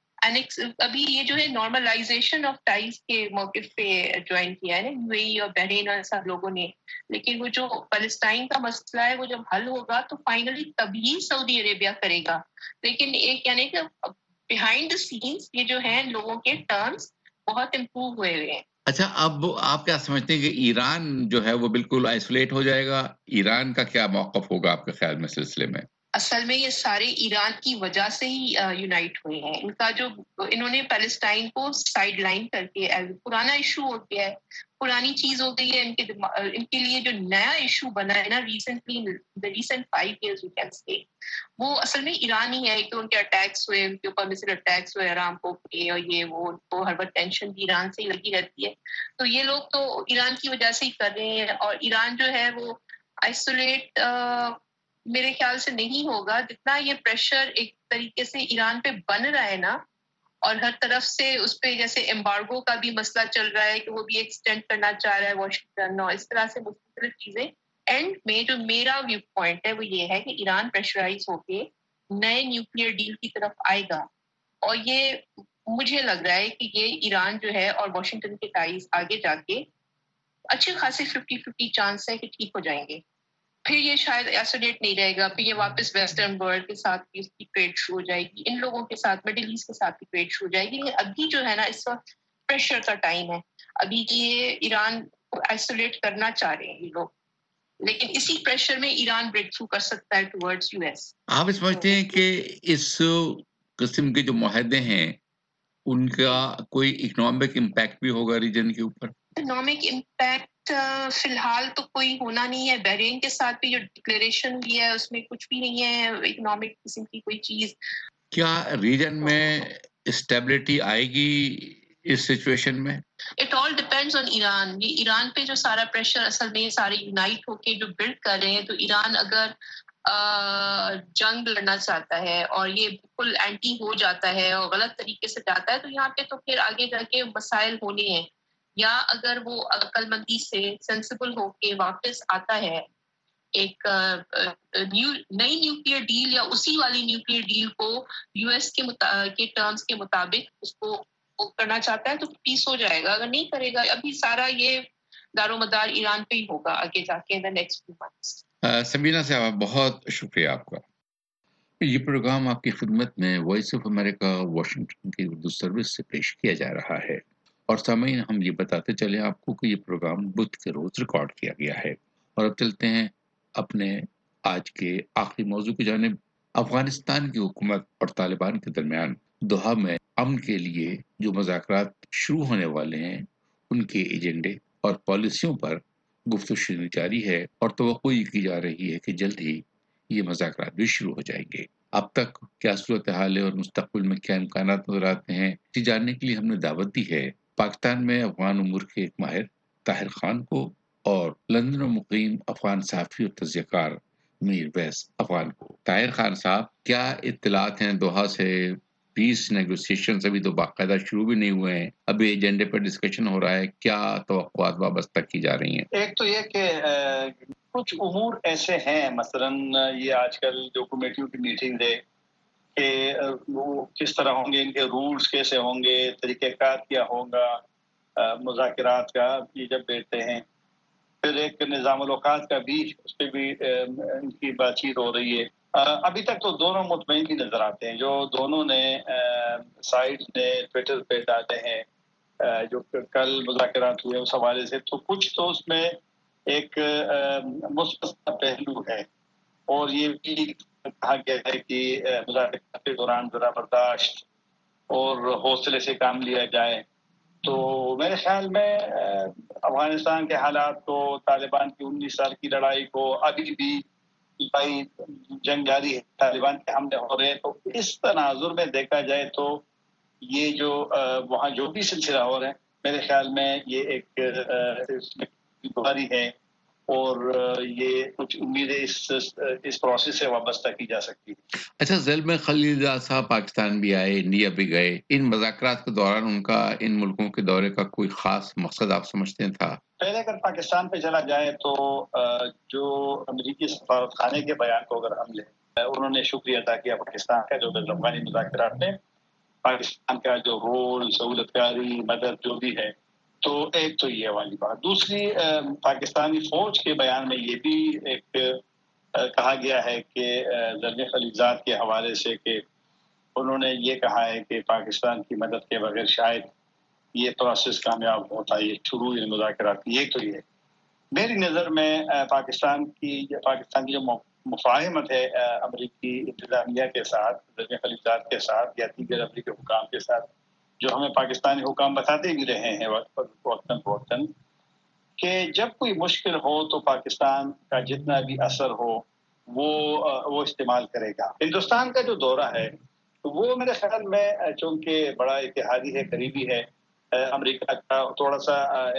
ابھی یہ جو ہے نارملائزیشن آف ٹائز کے موقف پہ جوائن کیا ہے نا یو اے ای اور بحرین اور سب لوگوں نے، لیکن وہ جو فلسطین کا مسئلہ ہے وہ جب حل ہوگا تو فائنلی تبھی سعودی عربیہ کرے گا. لیکن ایک یعنی کہ بیہائنڈ دا سینس یہ جو ہیں لوگوں کے ٹرمز بہت امپروو ہوئے ہوئے ہیں. اچھا، اب آپ کیا سمجھتے ہیں کہ ایران جو ہے وہ بالکل آئسولیٹ ہو جائے گا؟ ایران کا کیا موقف ہوگا آپ کے خیال میں سلسلے میں؟ اصل میں یہ سارے ایران کی وجہ سے ہی یونائٹ ہوئے ہیں. ان کا جو انہوں نے پیلسٹائن کو سائیڈ لائن کر کے پرانا ایشو ہو گیا ہے، پرانی چیز ہو گئی ہے. ان کے ان کے لیے جو نیا ایشو بنا ہے نا recently recent five years you can say وہ اصل میں ایران ہی ہے. کہ ان کے اٹیکس ہوئے، ان کے اوپر مثل اٹیکس ہوئے آرام کو اور یہ وہ تو ہر وقت ٹینشن بھی ایران سے ہی لگی رہتی ہے. تو یہ لوگ تو ایران کی وجہ سے ہی کر رہے ہیں. اور ایران جو ہے وہ آئسولیٹ میرے خیال سے نہیں ہوگا. جتنا یہ پریشر ایک طریقے سے ایران پہ بن رہا ہے نا، اور ہر طرف سے اس پہ جیسے ایمبارگو کا بھی مسئلہ چل رہا ہے کہ وہ بھی ایکسٹینڈ کرنا چاہ رہا ہے واشنگٹن، اور اس طرح سے مختلف چیزیں. اینڈ میں جو میرا ویو پوائنٹ ہے وہ یہ ہے کہ ایران پریشرائز ہو کے نئے نیوکلیئر ڈیل کی طرف آئے گا. اور یہ مجھے لگ رہا ہے کہ یہ ایران جو ہے اور واشنگٹن کے ٹائز آگے جا کے اچھے خاصے ففٹی ففٹی چانس ہے کہ ٹھیک ہو جائیں گے. پھر یہ شاید ایسولیٹ نہیں رہے گا، پھر یہ واپس ویسٹرن ورلڈ کے ساتھ بھی اس کی ٹریڈ شروع ہو جائے گی، ان لوگوں کے ساتھ مڈل ایسٹ کے ساتھ بھی ٹریڈ شروع ہو جائے گی. ابھی جو ہے نا اس وقت پریشر کا ٹائم ہے. ابھی یہ ایران کو آئسولیٹ کرنا چاہ رہے ہیں یہ لوگ، لیکن اسی پریشر میں ایران بریک تھرو کر سکتا ہے ٹورڈز یو ایس. آپ سمجھتے ہیں کہ اس قسم کے جو معاہدے ہیں ان کا کوئی اکنامک امپیکٹ بھی ہوگا ریجن کے اوپر؟ اکنامک امپیکٹ فی الحال تو کوئی ہونا نہیں ہے. بحرین کے ساتھ بھی جو ڈکلیریشن ہوئی ہے اس میں کچھ بھی نہیں ہے اکنامک قسم کی کوئی چیز. کیا ریجن میں اسٹیبلٹی آئے گی اس سچویشن میں؟ It all depends on Iran. یہ ایران پہ جو سارا پریشر اصل میں سارے یونائٹ ہو کے جو بلڈ کر رہے ہیں، تو ایران اگر جنگ لڑنا چاہتا ہے اور یہ بالکل اینٹی ہو جاتا ہے اور غلط طریقے سے جاتا ہے تو یہاں پہ تو پھر آگے جا کے مسائل ہونے ہیں. یا اگر وہ عقل مندی سے سینسیبل ہو کے واپس آتا ہے ایک نئی نیوکلیئر ڈیل یا اسی والی نیوکلیئر ڈیل کو یو ایس کے کے ٹرمز کے مطابق اس کو کرنا چاہتا ہے تو پیس ہو جائے گا. اگر نہیں کرے گا ابھی سارا یہ دار و مدار ایران پہ ہی ہوگا آگے جا کے in the next few months. Samina صاحب بہت شکریہ آپ کا. یہ پروگرام آپ کی خدمت میں وائس آف امریکہ واشنگٹن کی اردو سروس سے پیش کیا جا رہا ہے، اور سامعین ہم یہ بتاتے چلیں آپ کو کہ یہ پروگرام بدھ کے روز ریکارڈ کیا گیا ہے۔ اور اب چلتے ہیں اپنے آج کے آخری موضوع کی جانب۔ افغانستان کی حکومت اور طالبان کے درمیان دوحہ میں امن کے لیے جو مذاکرات شروع ہونے والے ہیں ان کے ایجنڈے اور پالیسیوں پر گفت و شنید جاری ہے، اور توقع یہ کی جا رہی ہے کہ جلد ہی یہ مذاکرات بھی شروع ہو جائیں گے۔ اب تک کیا صورتحال ہے اور مستقبل میں کیا امکانات نظر آتے ہیں، یہ جاننے کے لیے ہم نے دعوت دی ہے پاکستان میں افغان امور کے ایک ماہر طاہر خان کو اور لندن میں مقیم افغان صحافی اور تجزیہ کار میر ویس افغان کو۔ طاہر خان صاحب، کیا اطلاعات ہیں دوحہ سے؟ پیس نیگوسیشن ابھی تو باقاعدہ شروع بھی نہیں ہوئے ہیں، ابھی ایجنڈے پر ڈسکشن ہو رہا ہے، کیا توقعات وابستہ کی جا رہی ہیں؟ ایک تو یہ کہ کچھ امور ایسے ہیں، مثلا یہ آج کل جو کمیٹیوں کی میٹنگ ہے کہ وہ کس طرح ہوں گے، ان کے رولز کیسے ہوں گے، طریقہ کار کیا ہوگا مذاکرات کا، یہ جب بیٹھتے ہیں۔ پھر ایک نظام الاوقات کا بھی، اس پہ بھی ان کی بات چیت ہو رہی ہے۔ ابھی تک تو دونوں مطمئن بھی نظر آتے ہیں، جو دونوں نے سائٹ نے ٹویٹر پہ ڈالے ہیں جو کل مذاکرات ہوئے اس حوالے سے، تو کچھ تو اس میں ایک مثبت پہلو ہے، اور یہ بھی کہا گیا ہے کہ مذاکرات کے دوران ذرا برداشت اور حوصلے سے کام لیا جائے۔ تو میرے خیال میں افغانستان کے حالات کو، طالبان کی انیس سال کی لڑائی کو، ابھی بھی لڑائی جنگ جاری ہے، طالبان کے حملے ہو رہے ہیں، تو اس تناظر میں دیکھا جائے تو یہ جو وہاں جو بھی سلسلہ ہو رہے ہیں، میرے خیال میں یہ ایک باری ہے، اور یہ کچھ امیدیں اس اس پروسیس سے وابستہ کی جا سکتی ہے۔ اچھا، ذیل میں خلیل صاحب پاکستان بھی آئے، انڈیا بھی گئے، ان مذاکرات کے دوران ان کا ان ملکوں کے دورے کا کوئی خاص مقصد آپ سمجھتے تھا؟ پہلے اگر پاکستان پہ چلا جائے تو جو امریکی سفارت خانے کے بیان کو اگر ہم لیں، انہوں نے شکریہ ادا کیا پاکستان کا جو بین الاقوامی مذاکرات میں پاکستان کا جو رول، سہولت کاری، مدد جو بھی ہے، تو ایک تو یہ والی بات۔ دوسری، پاکستانی فوج کے بیان میں یہ بھی ایک کہا گیا ہے کہ زلمے خلیلزاد کے حوالے سے کہ انہوں نے یہ کہا ہے کہ پاکستان کی مدد کے بغیر شاید یہ پروسیس کامیاب ہوتا ہے، یہ شروع یہ مذاکرات کی۔ ایک تو یہ میری نظر میں پاکستان کی پاکستان کی جو مفاہمت ہے امریکی انتظامیہ کے ساتھ، زلمے خلیلزاد کے ساتھ یا دیگر امریکی حکام کے ساتھ، جو ہمیں پاکستانی حکام بتاتے بھی رہے ہیں وقتاً فوقتاً، کہ جب کوئی مشکل ہو تو پاکستان کا جتنا بھی اثر ہو وہ وہ استعمال کرے گا۔ ہندوستان کا جو دورہ ہے وہ میرے خیال میں چونکہ بڑا اتحادی ہے، قریبی ہے امریکہ کا، تھوڑا سا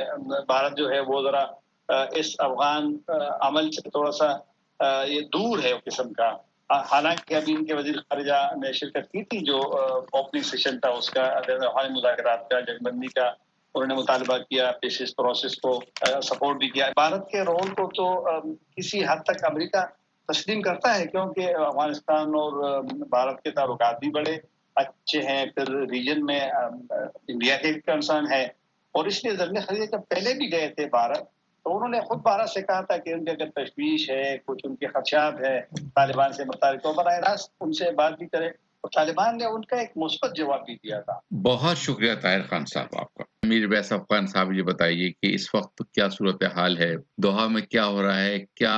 بھارت جو ہے وہ ذرا اس افغان عمل سے تھوڑا سا یہ دور ہے قسم کا۔ حالانکہ ابھی ان کے وزیر خارجہ نے شرکت کی تھی جو اوپننگ سیشن تھا اس کا، مذاکرات کا، جنگ بندی کا، انہوں نے مطالبہ کیا، پیس پروسیس کو سپورٹ بھی کیا۔ بھارت کے رول کو تو کسی حد تک امریکہ تسلیم کرتا ہے، کیونکہ افغانستان اور بھارت کے تعلقات بھی بڑے اچھے ہیں، پھر ریجن میں انڈیا کے بھی کنسرن ہے، اور اس لیے زلمے خلیل جب پہلے بھی گئے تھے بھارت، تو انہوں نے خود بھارت سے کہا تھا کہ ان کے اگر تشویش ہے، کچھ ان کے خدشات ہے طالبان سے متعلق، تو براہ راست ان سے بات بھی کرے، اور طالبان نے ان کا ایک مثبت جواب بھی دیا تھا۔ بہت شکریہ طاہر خان صاحب آپ کا۔ میر ویس افغان صاحب یہ بتائیے کہ اس وقت کیا صورتحال ہے دوحہ میں، کیا ہو رہا ہے، کیا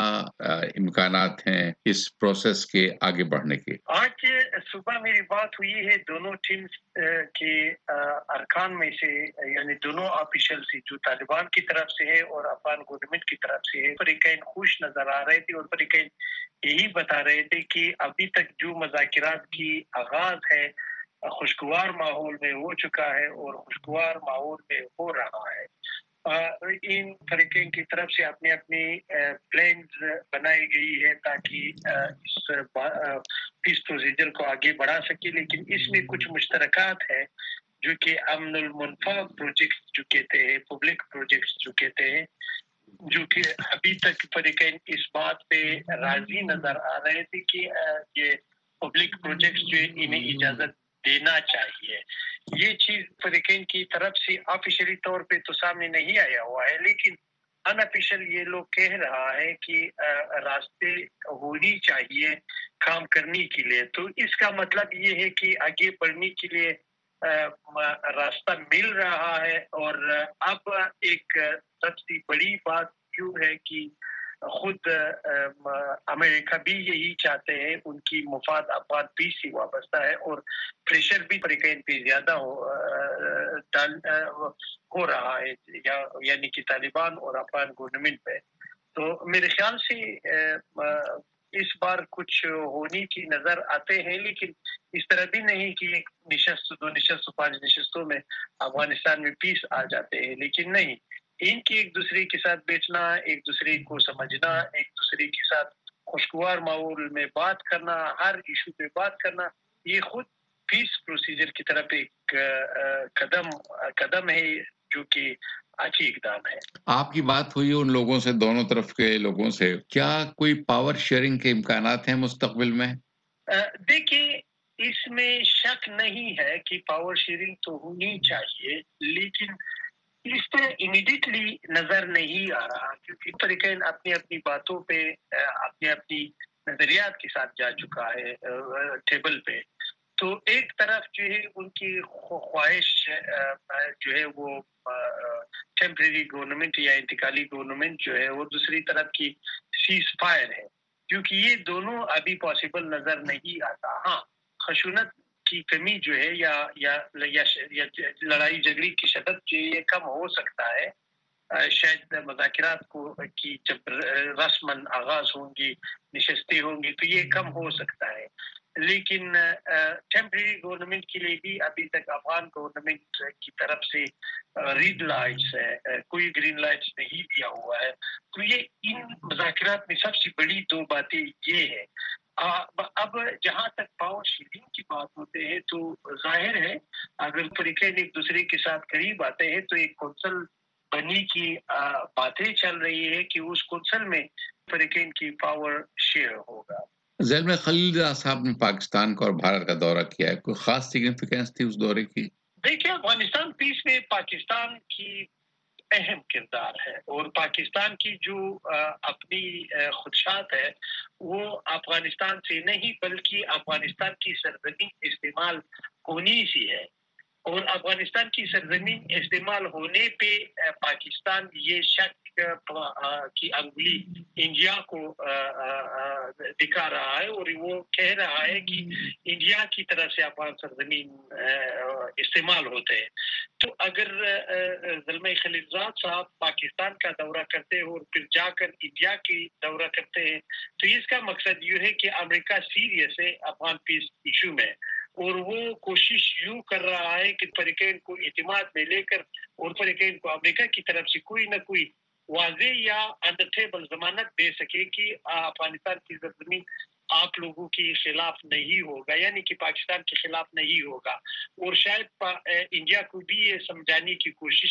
امکانات ہیں اس پروسیس کے آگے بڑھنے کے؟ آج صبح میری بات ہوئی ہے دونوں ٹیمز کے ارکان میں سے، یعنی دونوں آفیشل سے، جو طالبان کی طرف سے ہے اور افغان گورنمنٹ کی طرف سے ہے، فریقین خوش نظر آ رہے تھے، اور فریقین یہی بتا رہے تھے کہ ابھی تک جو مذاکرات کی آغاز ہے خوشگوار ماحول میں ہو چکا ہے، اور خوشگوار ماحول میں ہو رہا ہے۔ ان فریقین کی طرف سے اپنی اپنی پلانز بنائی گئی ہے تاکہ اس پیس پروسیجر کو آگے بڑھا سکے، لیکن اس میں کچھ مشترکات ہیں جو کہ امن المنفع پروجیکٹ جو کہتے ہیں، پبلک پروجیکٹس جو کہتے ہیں، جو کہ ابھی تک فریقین اس بات پہ راضی نظر آ رہے تھے کہ یہ پبلک پروجیکٹس جو انہیں اجازت دینا چاہیے۔ یہ چیز فریقین کی طرف سے آفیشلی طور پہ تو سامنے نہیں آیا ہوا ہے، لیکن अनऑफिशियल ये लोग कह रहा है कि रास्ते होनी चाहिए काम करने के लिए, तो इसका मतलब ये है कि आगे बढ़ने के लिए रास्ता मिल रहा है। और अब एक सबसे बड़ी बात क्यों है कि खुद अमेरिका भी यही चाहते हैं, उनकी मुफाद अफवाद भी से वाबस्ता है और प्रेशर भी अमेरिकन पे ज्यादा हो डाल हो रहा है, या यानी कि तालिबान और अफगान गवर्नमेंट पे। तो मेरे ख्याल से इस बार कुछ होने की नजर आते हैं, लेकिन इस तरह भी नहीं कि एक निशस्त, दो निशस्त, पांच निशस्तों में अफगानिस्तान में पीस आ जाते हैं, लेकिन नहीं, इनकी एक दूसरे के साथ बैठना, एक दूसरे को समझना, एक दूसरे के साथ खुशगवार माहौल में बात करना, हर इशू पे बात करना, ये खुद पीस प्रोसीजर की तरफ एक कदम कदम है जो कि अच्छी इकदाम है। आपकी बात हुई उन लोगों से, दोनों तरफ के लोगों से, क्या कोई पावर शेयरिंग के इम्कानात हैं मुस्तकबिल में? देखिए, इसमें शक नहीं है कि पावर शेयरिंग तो होनी चाहिए, लेकिन इस तरह इमीडिएटली नजर नहीं आ रहा, क्योंकि तरीक़ेन अपनी अपनी बातों पे, अपनी अपनी नजरियात के साथ जा चुका है टेबल पे। तो एक तरफ जो है उनकी ख्वाहिश जो है वो टेम्परेरी गवर्नमेंट या इंतकाली गवर्नमेंट जो है, वो दूसरी तरफ की सीज फायर है, क्योंकि ये दोनों अभी पॉसिबल नजर नहीं आता। हाँ, खशूनत की कमी जो है या या या, या लड़ाई झगड़ी की शदत जो ये कम हो सकता है, शायद मुज़ाकरात को की जब रस्मन आगाज होंगी, निशस्तें होंगी, तो ये कम हो सकता है। लेकिन टेम्परेरी गवर्नमेंट के लिए भी अभी तक अफगान गवर्नमेंट की तरफ से रेड लाइट्स है, कोई ग्रीन लाइट्स नहीं दिया हुआ है। तो ये इन मुज़ाकरात में सबसे बड़ी दो बातें ये है। अब जहाँ तक पावर शेयरिंग की बात होते हैं, तो जाहिर है अगर तरीक़े एक दूसरे के साथ करीब आते हैं तो एक कौंसल बनी की बातें चल रही है कि उस कौंसल में तरीक़े की पावर शेयर होगा। ज़ैलम खलील साहब ने पाकिस्तान का और भारत का दौरा किया है, कोई खास सिग्निफिकेंस थी उस दौरे की? देखिए, अफगानिस्तान पीस में पाकिस्तान की अहम किरदार है, और पाकिस्तान की जो अपनी खुदशात है वो अफगानिस्तान से नहीं बल्कि अफगानिस्तान की सरजमीन इस्तेमाल होनी सी है, और अफगानिस्तान की सरजमीन इस्तेमाल होने पे पाकिस्तान ये शक की अंगुली इंडिया को दिखा रहा है, और वो कह रहा है कि इंडिया की तरफ से अफगान सरजमीन इस्तेमाल होते हैं। तो अगर ज़ल्म खलीलज़ाद साहब पाकिस्तान का दौरा करते हैं और फिर जाकर इंडिया की दौरा करते हैं, तो इसका मकसद ये है कि अमेरिका सीरियस है अफगान पीस इशू में, और वो कोशिश यूं कर रहा है कि फरीकैन को इतिमाद में लेकर और फरीकैन को अमेरिका की तरफ से कोई ना कोई वाज़े या अंडर टेबल जमानत दे सके कि अफगानिस्तान की ज़मीन आप लोगों के खिलाफ नहीं होगा, यानी कि पाकिस्तान के खिलाफ नहीं होगा। और शायद इंडिया को भी ये समझाने की कोशिश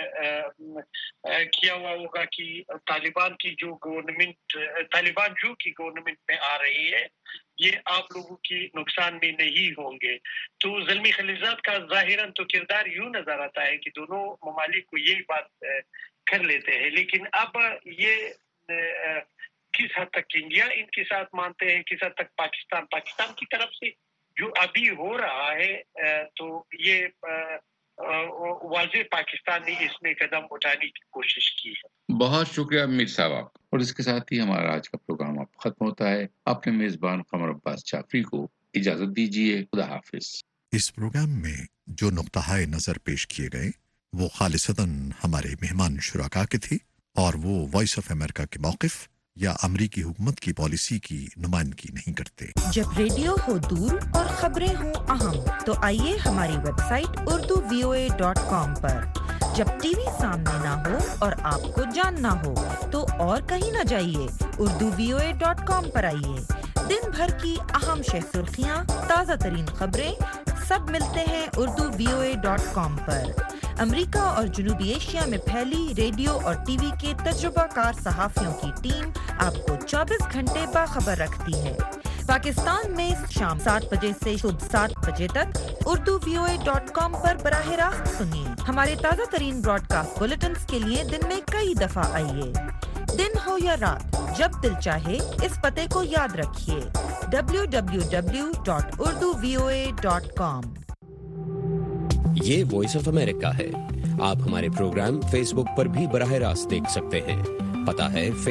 किया हुआ होगा कि तालिबान की जो गवर्नमेंट तालिबान जो की गवर्नमेंट में आ रही है, ये आप लोगों की नुकसान में नहीं होंगे। तो ज़ल्म खलीलज़ाद का ज़ाहिरन तो किरदार यूं नजर आता है कि दोनों ममालिक को यही बात कर लेते हैं, लेकिन अब ये किस हद तक इंडिया इनके साथ मानते हैं, किस हद तक पाकिस्तान पाकिस्तान की तरफ से जो अभी हो रहा है, तो ये वाज़े पाकिस्तान ने इसमें कदम उठाने की कोशिश की है। बहुत शुक्रिया मीर साहब, और इसके साथ ही हमारा आज का प्रोग्राम अब खत्म होता है। अपने मेजबान कमर अब्बास जाफरी को इजाजत दीजिए। खुदा हाफिज। इस प्रोग्राम में जो नुक्ता-ए नजर पेश किए गए वो खालिसतन हमारे मेहमान शुराका के थे, और वो वॉइस ऑफ अमेरिका के मौक़िफ़ या अमरीकी हुकूमत की पॉलिसी की नुमाइंदगी नहीं करते। जब रेडियो हो दूर और खबरें हो अहम, तो आइए हमारी website Urdu V O A dot com पर। जब टीवी सामने ना हो और आपको जानना हो तो और कहीं ना जाइए, Urdu V O A dot com पर आइए। दिन भर की अहम शह सुर्खियाँ, ताज़ा तरीन खबरें सब मिलते हैं Urdu V O A dot com पर। अमेरिका और जनूबी एशिया में फैली रेडियो और टीवी के तजुर्बाकार सहाफ़ियों की टीम आपको चौबीस घंटे बाखबर रखती है। पाकिस्तान में शाम सात बजे से सुबह सात बजे तक Urdu V O A dot com पर बराह रास्त सुनिए। हमारे ताज़ा तरीन ब्रॉडकास्ट बुलेटिन्स के लिए दिन में कई दफा आइए। दिन हो या रात, जब दिल चाहे इस पते को याद रखिए, W W W dot Urdu V O A dot com. ये वॉइस ऑफ अमेरिका है। आप हमारे प्रोग्राम फेसबुक पर भी बराह रास्त देख सकते हैं। पता है